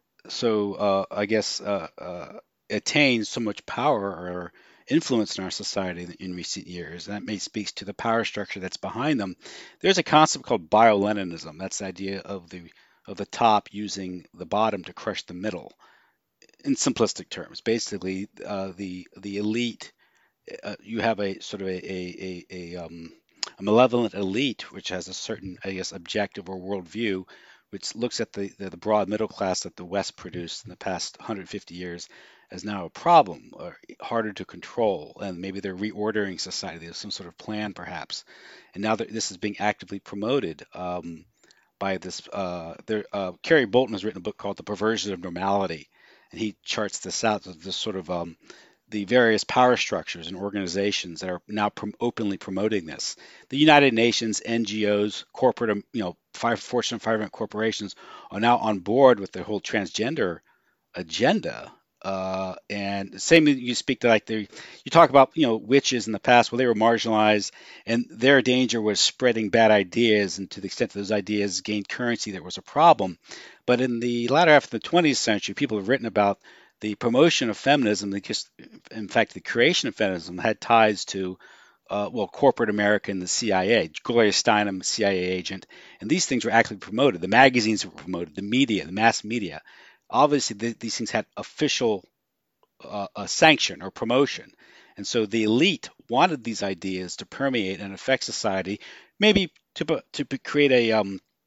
I guess, attain so much power or influence in our society in recent years. And that may speaks to the power structure that's behind them. There's a concept called bio-Leninism. That's the idea of the top using the bottom to crush the middle. In simplistic terms, basically, the elite. You have a sort of a malevolent elite, which has a certain, I guess, objective or worldview, which looks at the broad middle class that the West produced in the past 150 years as now a problem, or harder to control, and maybe they're reordering society. There's some sort of plan, perhaps, and now that this is being actively promoted by this. Kerry Bolton has written a book called The Perversion of Normality, and he charts this out as this sort of the various power structures and organizations that are now openly promoting this. The United Nations, NGOs, corporate, Fortune 500 corporations are now on board with the whole transgender agenda. And same, you speak to you talk about, witches in the past. Well, they were marginalized, and their danger was spreading bad ideas, and to the extent that those ideas gained currency, there was a problem. But in the latter half of the 20th century, people have written about the promotion of feminism. In fact, the creation of feminism had ties to, corporate America and the CIA. Gloria Steinem, CIA agent, and these things were actively promoted. The magazines were promoted, the media, the mass media. Obviously, these things had official sanction or promotion, and so the elite wanted these ideas to permeate and affect society, maybe to create a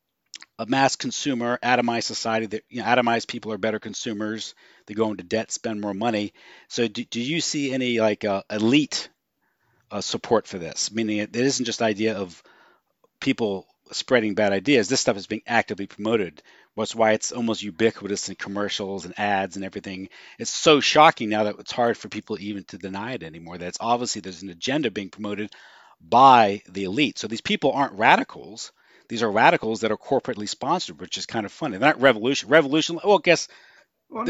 mass consumer, atomized society that atomized people are better consumers. They go into debt, spend more money. So do you see any elite support for this? Meaning it isn't just the idea of people spreading bad ideas. This stuff is being actively promoted. That's why it's almost ubiquitous in commercials and ads and everything. It's so shocking now that it's hard for people even to deny it anymore. That it's obviously there's an agenda being promoted by the elite. So these people aren't radicals. These are radicals that are corporately sponsored, which is kind of funny. They're not revolution. Well, I guess. Well,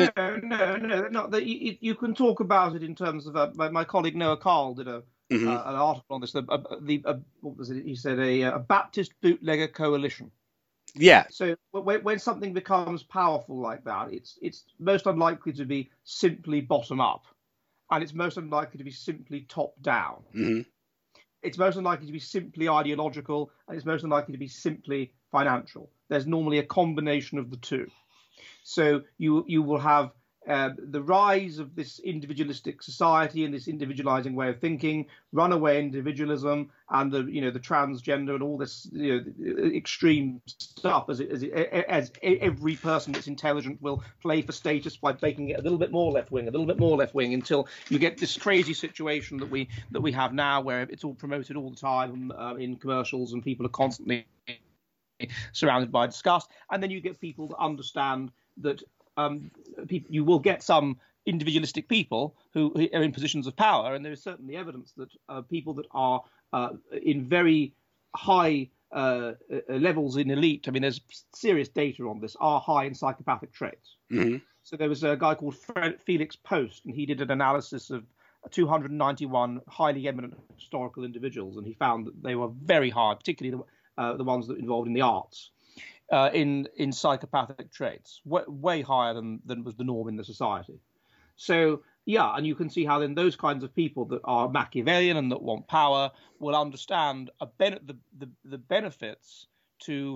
no. You can talk about it in terms of my colleague Noah Carl did an article on this. What was it? He said a Baptist bootlegger coalition. Yeah. So when something becomes powerful like that, it's most unlikely to be simply bottom up, and it's most unlikely to be simply top down. Mm-hmm. It's most unlikely to be simply ideological, and it's most unlikely to be simply financial. There's normally a combination of the two. So you will have the rise of this individualistic society and this individualizing way of thinking, runaway individualism, and the transgender and all this extreme stuff. As every person that's intelligent will play for status by making it a little bit more left wing, until you get this crazy situation that we have now, where it's all promoted all the time in commercials, and people are constantly surrounded by disgust. And then you get people that understand that. You will get some individualistic people who are in positions of power, and there is certainly evidence that people that are in very high levels in elite, I mean, there's serious data on this, are high in psychopathic traits. Mm-hmm. So there was a guy called Felix Post, and he did an analysis of 291 highly eminent historical individuals, and he found that they were very high, particularly the ones that involved in the arts. In psychopathic traits, way higher than was the norm in the society. So yeah, and you can see how then those kinds of people that are Machiavellian and that want power will understand the benefits to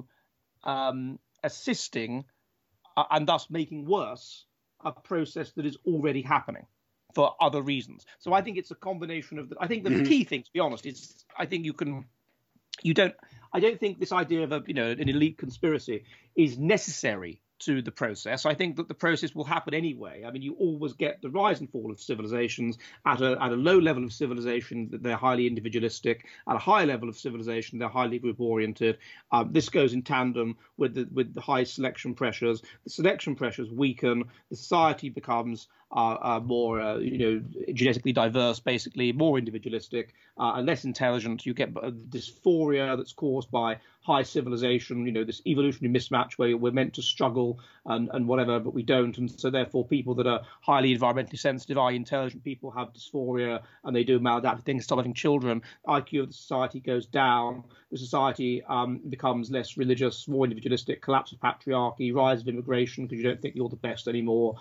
assisting and thus making worse a process that is already happening for other reasons. So I think it's a combination of I think the key thing, to be honest, is I think I don't think this idea of an elite conspiracy is necessary to the process. I think that the process will happen anyway. I mean, you always get the rise and fall of civilizations. At a low level of civilization, they're highly individualistic. At a high level of civilization, they're highly group oriented. This goes in tandem with the high selection pressures. The selection pressures weaken. The society becomes more, genetically diverse, basically more individualistic, and less intelligent. You get dysphoria that's caused by high civilization, this evolutionary mismatch where we're meant to struggle and whatever, but we don't. And so therefore people that are highly environmentally sensitive, highly intelligent people have dysphoria and they do maladaptive things, stop having children. IQ of the society goes down. The society becomes less religious, more individualistic, collapse of patriarchy, rise of immigration because you don't think you're the best anymore.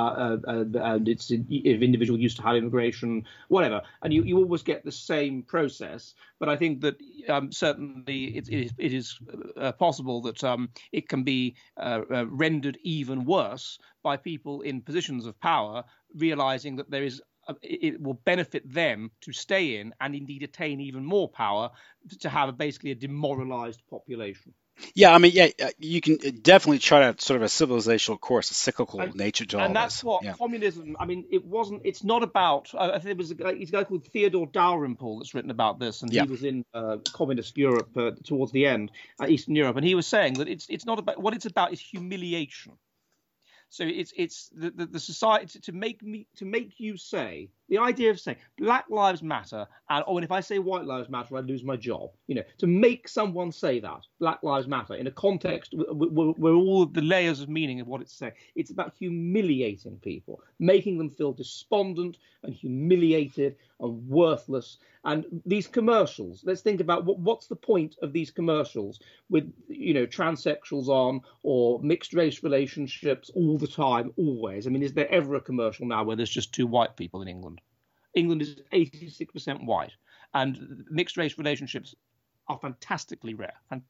And it's if individual used to have immigration, whatever. And you always get the same process. But I think that certainly it is possible that it can be rendered even worse by people in positions of power realizing that it will benefit them to stay in and indeed attain even more power to have basically a demoralized population. Yeah, I mean, you can definitely chart out sort of a civilizational course, a cyclical nature to all and that's this. what communism. I mean, it's not about. I think it was a guy called Theodore Dalrymple that's written about this, and he was in communist Europe towards the end, Eastern Europe, and he was saying that it's not about what it's about is humiliation. So it's the society to make you say the idea of saying Black Lives Matter and if I say White Lives Matter I lose my job. To make someone say that Black Lives Matter in a context where all of the layers of meaning of what it's saying, it's about humiliating people, making them feel despondent and humiliated and worthless. And these commercials, let's think about what's the point of these commercials with transsexuals on or mixed race relationships all the time, always. I mean, is there ever a commercial now where there's just two white people in England? England is 86% white, and mixed race relationships are fantastically rare. And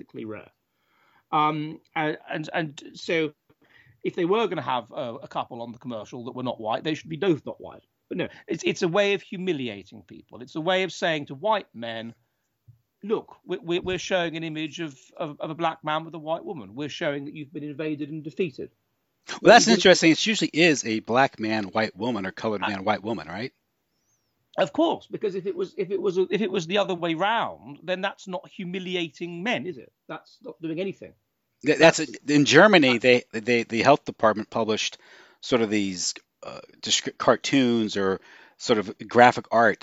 so if they were going to have a couple on the commercial that were not white, they should be both not white. But no, it's a way of humiliating people. It's a way of saying to white men, look, we're showing an image of a black man with a white woman. We're showing that you've been invaded and defeated. Well, that's interesting. It usually is a black man, white woman, or colored man, white woman, right? Of course, because if it was the other way round, then that's not humiliating men, is it? That's not doing anything. In Germany. The health department published sort of these cartoons or sort of graphic art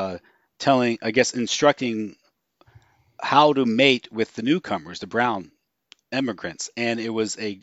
instructing how to mate with the newcomers, the brown immigrants, and it was a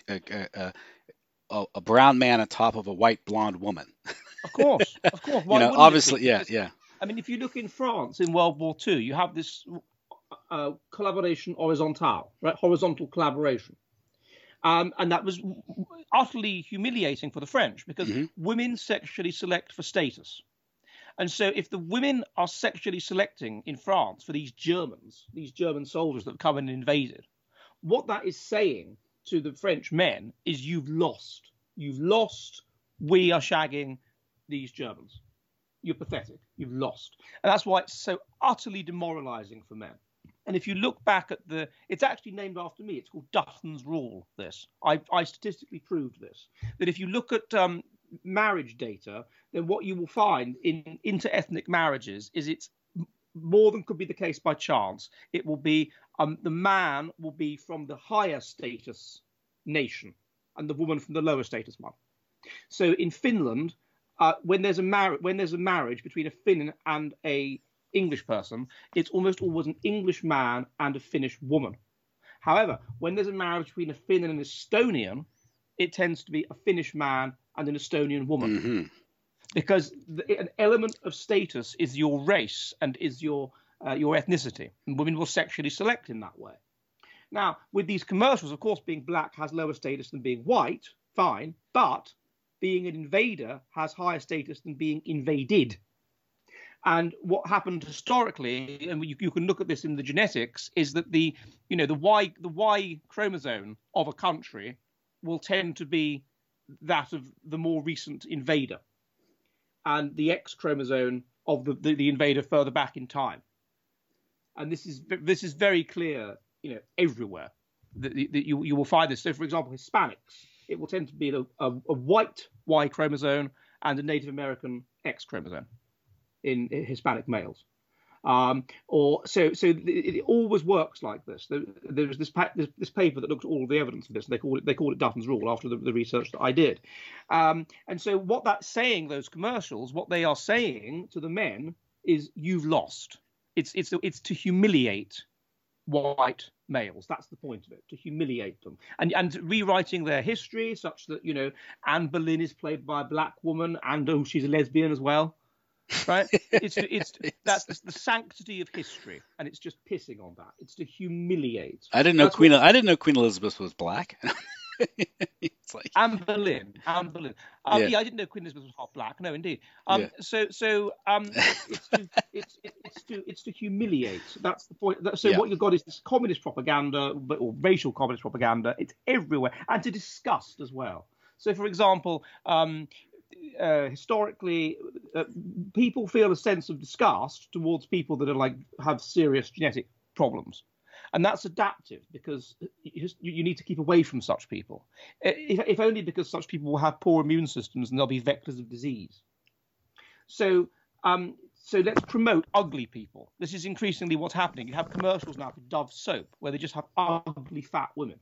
brown man on top of a white blonde woman. Of course. Why obviously, yeah. I mean, if you look in France in World War II, you have this collaboration horizontale, right? Horizontal collaboration. And that was utterly humiliating for the French because women sexually select for status. And so if the women are sexually selecting in France for these German soldiers that have come and invaded, what that is saying to the French men is you've lost. We are shagging these Germans. You're pathetic. You've lost. And that's why it's so utterly demoralizing for men. And if you look back at it's actually named after me. It's called Dutton's Rule, this. I statistically proved this, that if you look at marriage data, then what you will find in inter-ethnic marriages is it's more than could be the case by chance. It will be the man will be from the higher status nation and the woman from the lower status one. So in Finland, when there's a marriage between a Finn and a English person, it's almost always an English man and a Finnish woman. However, when there's a marriage between a Finn and an Estonian, it tends to be a Finnish man and an Estonian woman. Because an element of status is your race and is your ethnicity. And women will sexually select in that way. Now, with these commercials, of course, being black has lower status than being white, fine, but being an invader has higher status than being invaded. And what happened historically, and you can look at this in the genetics, is that the Y chromosome of a country will tend to be that of the more recent invader, and the X chromosome of the invader further back in time. And this is very clear, everywhere. You will find this. So, for example, Hispanics, it will tend to be a white Y chromosome and a Native American X chromosome in Hispanic males. It always works like this. There's this paper that looks at all of the evidence of this. And they call it Dutton's rule after the research that I did. And so what that's saying, those commercials, what they are saying to the men is, you've lost. It's to humiliate white males. That's the point of it, to humiliate them, and rewriting their history such that, you know, Anne Boleyn is played by a black woman, and she's a lesbian as well. Right? That's the sanctity of history, and it's just pissing on that. It's to humiliate. I didn't know Queen Elizabeth was black. It's like Anne Boleyn. Yeah, I didn't know Queen Elizabeth was half black. No, indeed. It's to humiliate. That's the point. What you've got is this communist propaganda, or racial communist propaganda. It's everywhere, and to disgust as well. So, for example, historically, people feel a sense of disgust towards people that are have serious genetic problems. And that's adaptive, because you need to keep away from such people, if only because such people will have poor immune systems and they'll be vectors of disease. So let's promote ugly people. This is increasingly what's happening. You have commercials now for Dove soap where they just have ugly fat women.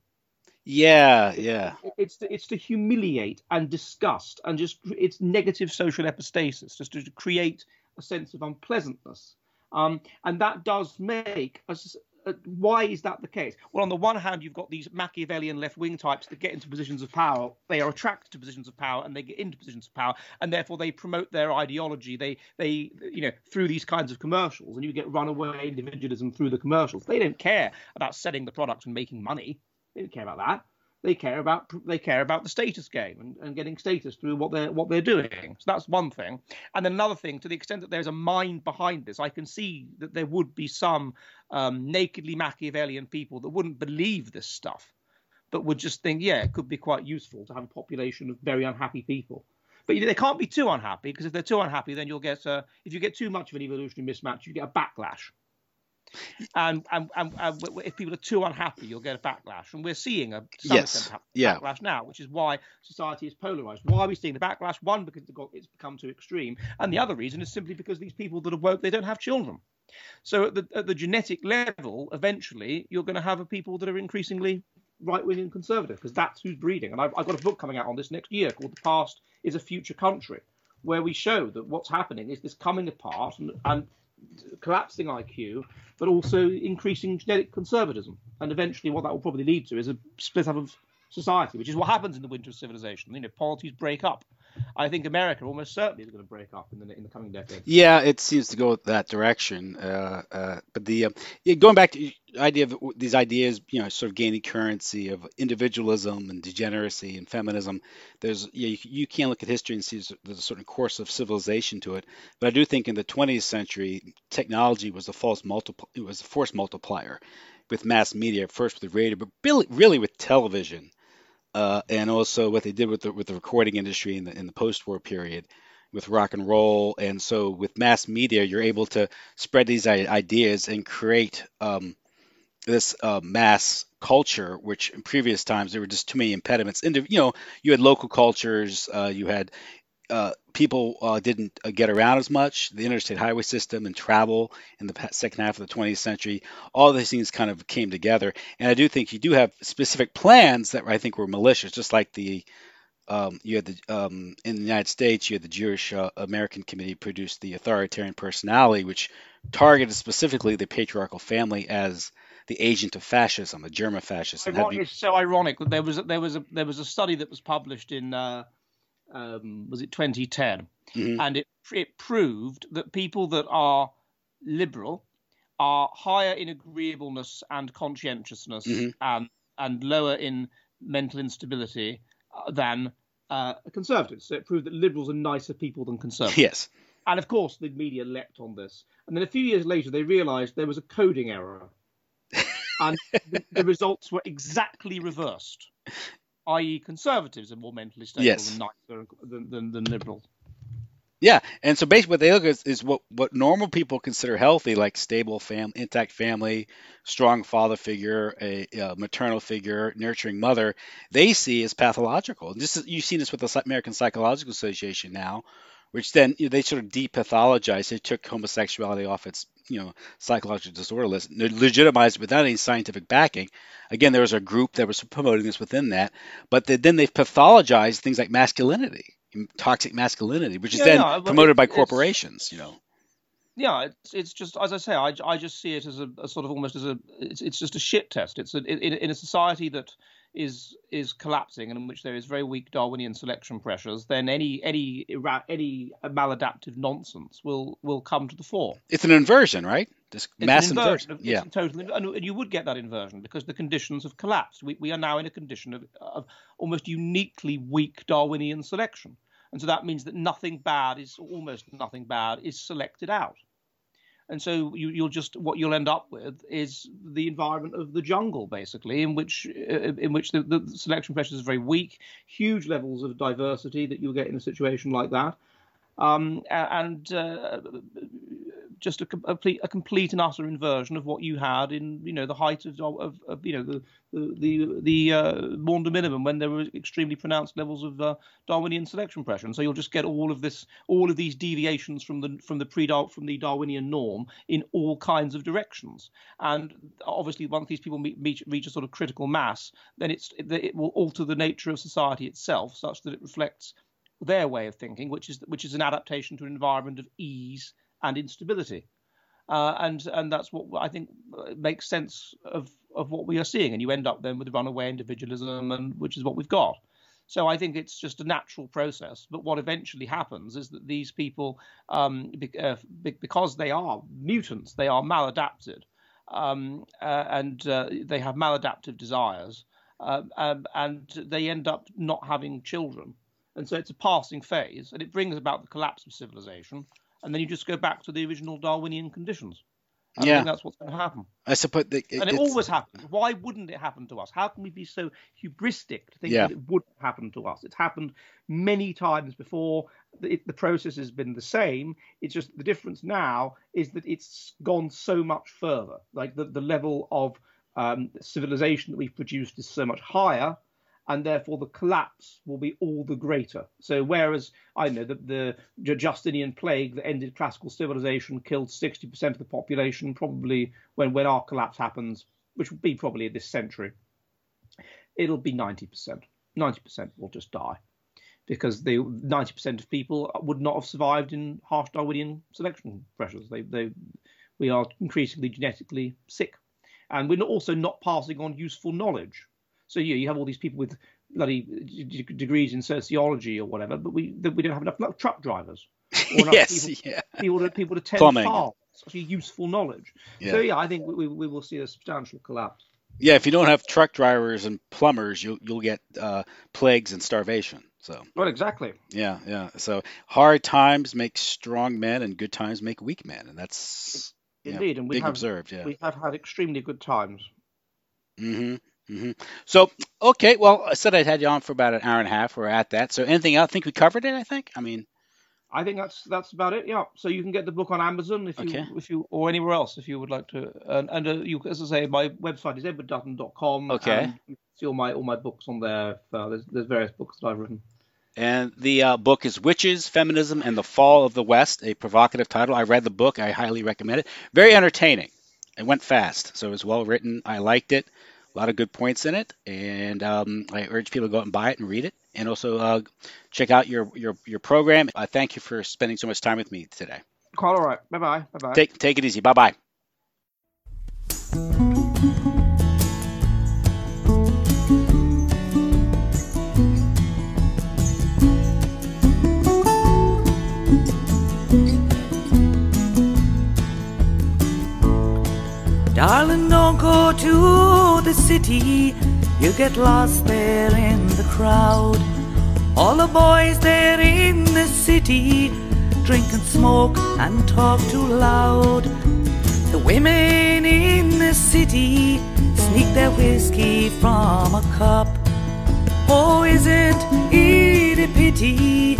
Yeah. It's to humiliate and disgust, and it's negative social epistasis, just to create a sense of unpleasantness. And that does make us. Why is that the case? Well, on the one hand, you've got these Machiavellian left-wing types that get into positions of power. They are attracted to positions of power, and they get into positions of power, and therefore they promote their ideology. They through these kinds of commercials, and you get runaway individualism through the commercials. They don't care about selling the product and making money. They don't care about that. They care about the status game and getting status through what they're doing. So that's one thing. And then another thing, to the extent that there's a mind behind this, I can see that there would be some nakedly Machiavellian people that wouldn't believe this stuff, but would just think, yeah, it could be quite useful to have a population of very unhappy people. But they can't be too unhappy, because if they're too unhappy, then you'll get if you get too much of an evolutionary mismatch, you get a backlash. And if people are too unhappy, you'll get a backlash, and we're seeing backlash now, which is why society is polarized. Why are we seeing the backlash? One, because it's become too extreme, and the other reason is simply because these people that are woke, they don't have children. So at the genetic level, eventually you're going to have people that are increasingly right-wing and conservative, because that's who's breeding. And I've got a book coming out on this next year called "The Past is a Future Country," where we show that what's happening is this coming apart and collapsing IQ, but also increasing genetic conservatism. And eventually what that will probably lead to is a split up of society, which is what happens in the winter of civilization. Polities break up. I think America almost certainly is going to break up in the coming decade. Yeah, it seems to go that direction. But going back to the idea of these ideas, sort of gaining currency of individualism and degeneracy and feminism. You can't look at history and see there's a certain course of civilization to it. But I do think in the 20th century, technology was a force multiplier with mass media, first with radio, but really with television. And also what they did with the recording industry in the post-war period with rock and roll. And so with mass media, you're able to spread these ideas and create this mass culture, which in previous times there were just too many impediments. You had local cultures, you had people didn't get around as much. The interstate highway system and travel in the second half of the 20th century, all these things kind of came together. And I do think you do have specific plans that I think were malicious, just like you had in the United States, you had the Jewish American Committee produced the Authoritarian Personality, which targeted specifically the patriarchal family as the agent of fascism, the germ of fascism. It's so ironic. There was a study that was published in was it 2010, and it proved that people that are liberal are higher in agreeableness and conscientiousness and lower in mental instability than conservatives. So it proved that liberals are nicer people than conservatives. Yes. And of course, the media leapt on this. And then a few years later, they realized there was a coding error. And the results were exactly reversed, i.e. conservatives are more mentally stable and nicer than liberals. Yeah, and so basically what they look at is what normal people consider healthy, like stable intact family, strong father figure, a maternal figure, nurturing mother, they see as pathological. You've seen this with the American Psychological Association now, which then they sort of depathologize. They took homosexuality off its psychological disorder list, legitimized it without any scientific backing. Again, there was a group that was promoting this within that, but then they've pathologized things like masculinity. Toxic masculinity, which is promoted by corporations, Yeah, it's just, as I say, I just see it as a sort of almost as it's just a shit test. It's in a society that is collapsing and in which there is very weak Darwinian selection pressures. Then any maladaptive nonsense will come to the fore. It's an inversion, right? This mass inversion. Yeah, totally, and you would get that inversion because the conditions have collapsed. We are now in a condition of almost uniquely weak Darwinian selection, and so that means that almost nothing bad is selected out. And so what you'll end up with is the environment of the jungle, basically, in which the selection pressures are very weak, huge levels of diversity that you'll get in a situation like that, just a complete and utter inversion of what you had in the height of the Maunder minimum, when there were extremely pronounced levels of Darwinian selection pressure. And so you'll just get all of these deviations from the Darwinian norm in all kinds of directions. And obviously, once these people reach a sort of critical mass, then it will alter the nature of society itself, such that it reflects their way of thinking, which is an adaptation to an environment of ease and instability, and that's what I think makes sense of what we are seeing, and you end up then with runaway individualism, and which is what we've got. So I think it's just a natural process. But what eventually happens is that these people, because they are mutants, they are maladapted, and they have maladaptive desires, and they end up not having children. And so it's a passing phase, and it brings about the collapse of civilization. And then you just go back to the original Darwinian conditions. I think that's what's going to happen. I suppose it always happens. Why wouldn't it happen to us? How can we be so hubristic to think that it wouldn't happen to us? It's happened many times before. The process has been the same. It's just the difference now is that it's gone so much further. Like the level of civilization that we've produced is so much higher, and therefore the collapse will be all the greater. So whereas, the Justinian plague that ended classical civilization, killed 60% of the population, probably when our collapse happens, which will be probably this century, it'll be 90%. 90% will just die, because the 90% of people would not have survived in harsh Darwinian selection pressures. We are increasingly genetically sick. And we're also not passing on useful knowledge. So you have all these people with bloody degrees in sociology or whatever, but we don't have enough truck drivers. Or enough people to tend farms. Actually, useful knowledge. Yeah. So I think we will see a substantial collapse. Yeah, if you don't have truck drivers and plumbers, you'll get plagues and starvation. So. Well, exactly. Yeah. So hard times make strong men, and good times make weak men, and that's indeed, and we have observed. Yeah, we have had extremely good times. Mm-hmm. Mm-hmm. So, okay, well, I said I'd had you on for about an hour and a half. We're at that. So anything else? I think we covered it, I think that's about it, yeah. So you can get the book on Amazon if you or anywhere else if you would like to. And you, as I say, my website is edwarddutton.com. Okay. And you can see all my books on there. There's various books that I've written. And the book is Witches, Feminism, and the Fall of the West, a provocative title. I read the book. I highly recommend it. Very entertaining. It went fast, so it was well written. I liked it. A lot of good points in it, and I urge people to go out and buy it and read it, and also check out your program. Thank you for spending so much time with me today. Quite all right. Bye-bye. Take it easy. Bye-bye. Darling, don't go to the city, you get lost there in the crowd. All the boys there in the city drink and smoke and talk too loud. The women in the city sneak their whiskey from a cup. Oh, isn't it a pity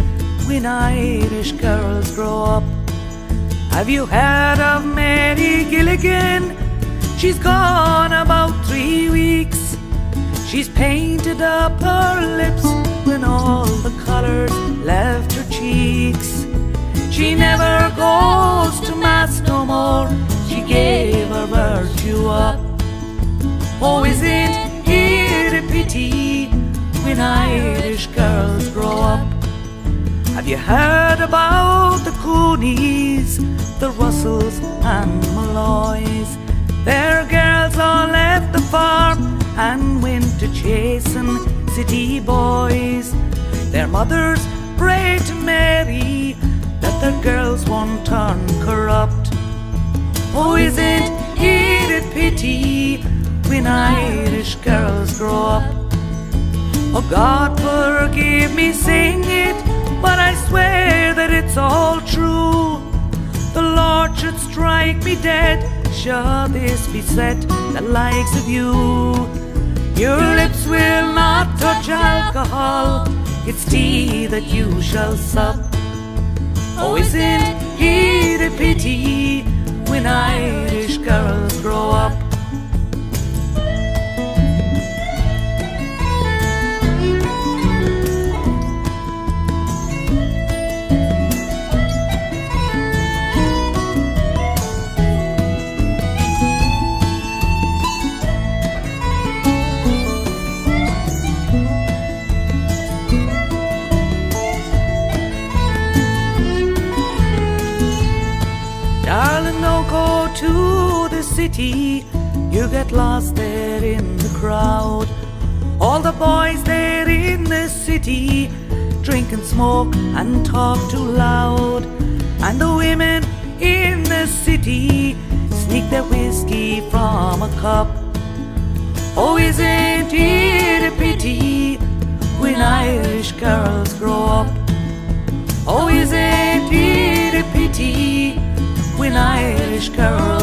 when Irish girls grow up. Have you heard of Mary Gilligan? She's gone about 3 weeks. She's painted up her lips when all the colours left her cheeks. She never goes to mass no more, she gave her virtue up. Oh, isn't it a pity when Irish girls grow up? Have you heard about the Coonies, the Russells and Malloys? Their girls all left the farm and went to chasing city boys. Their mothers prayed to Mary that their girls won't turn corrupt. Oh, isn't it a pity when Irish girls grow up? Oh, God forgive me saying it, but I swear that it's all true. The Lord should strike me dead should this be said, the likes of you. Your lips will not touch alcohol, it's tea that you shall sup. Oh, isn't it a pity when Irish girls grow up? Darling, don't go to the city, you get lost there in the crowd. All the boys there in the city drink and smoke and talk too loud. And the women in the city sneak their whiskey from a cup. Oh, isn't it a pity when Irish girls grow up? Oh, isn't it a pity when Irish girls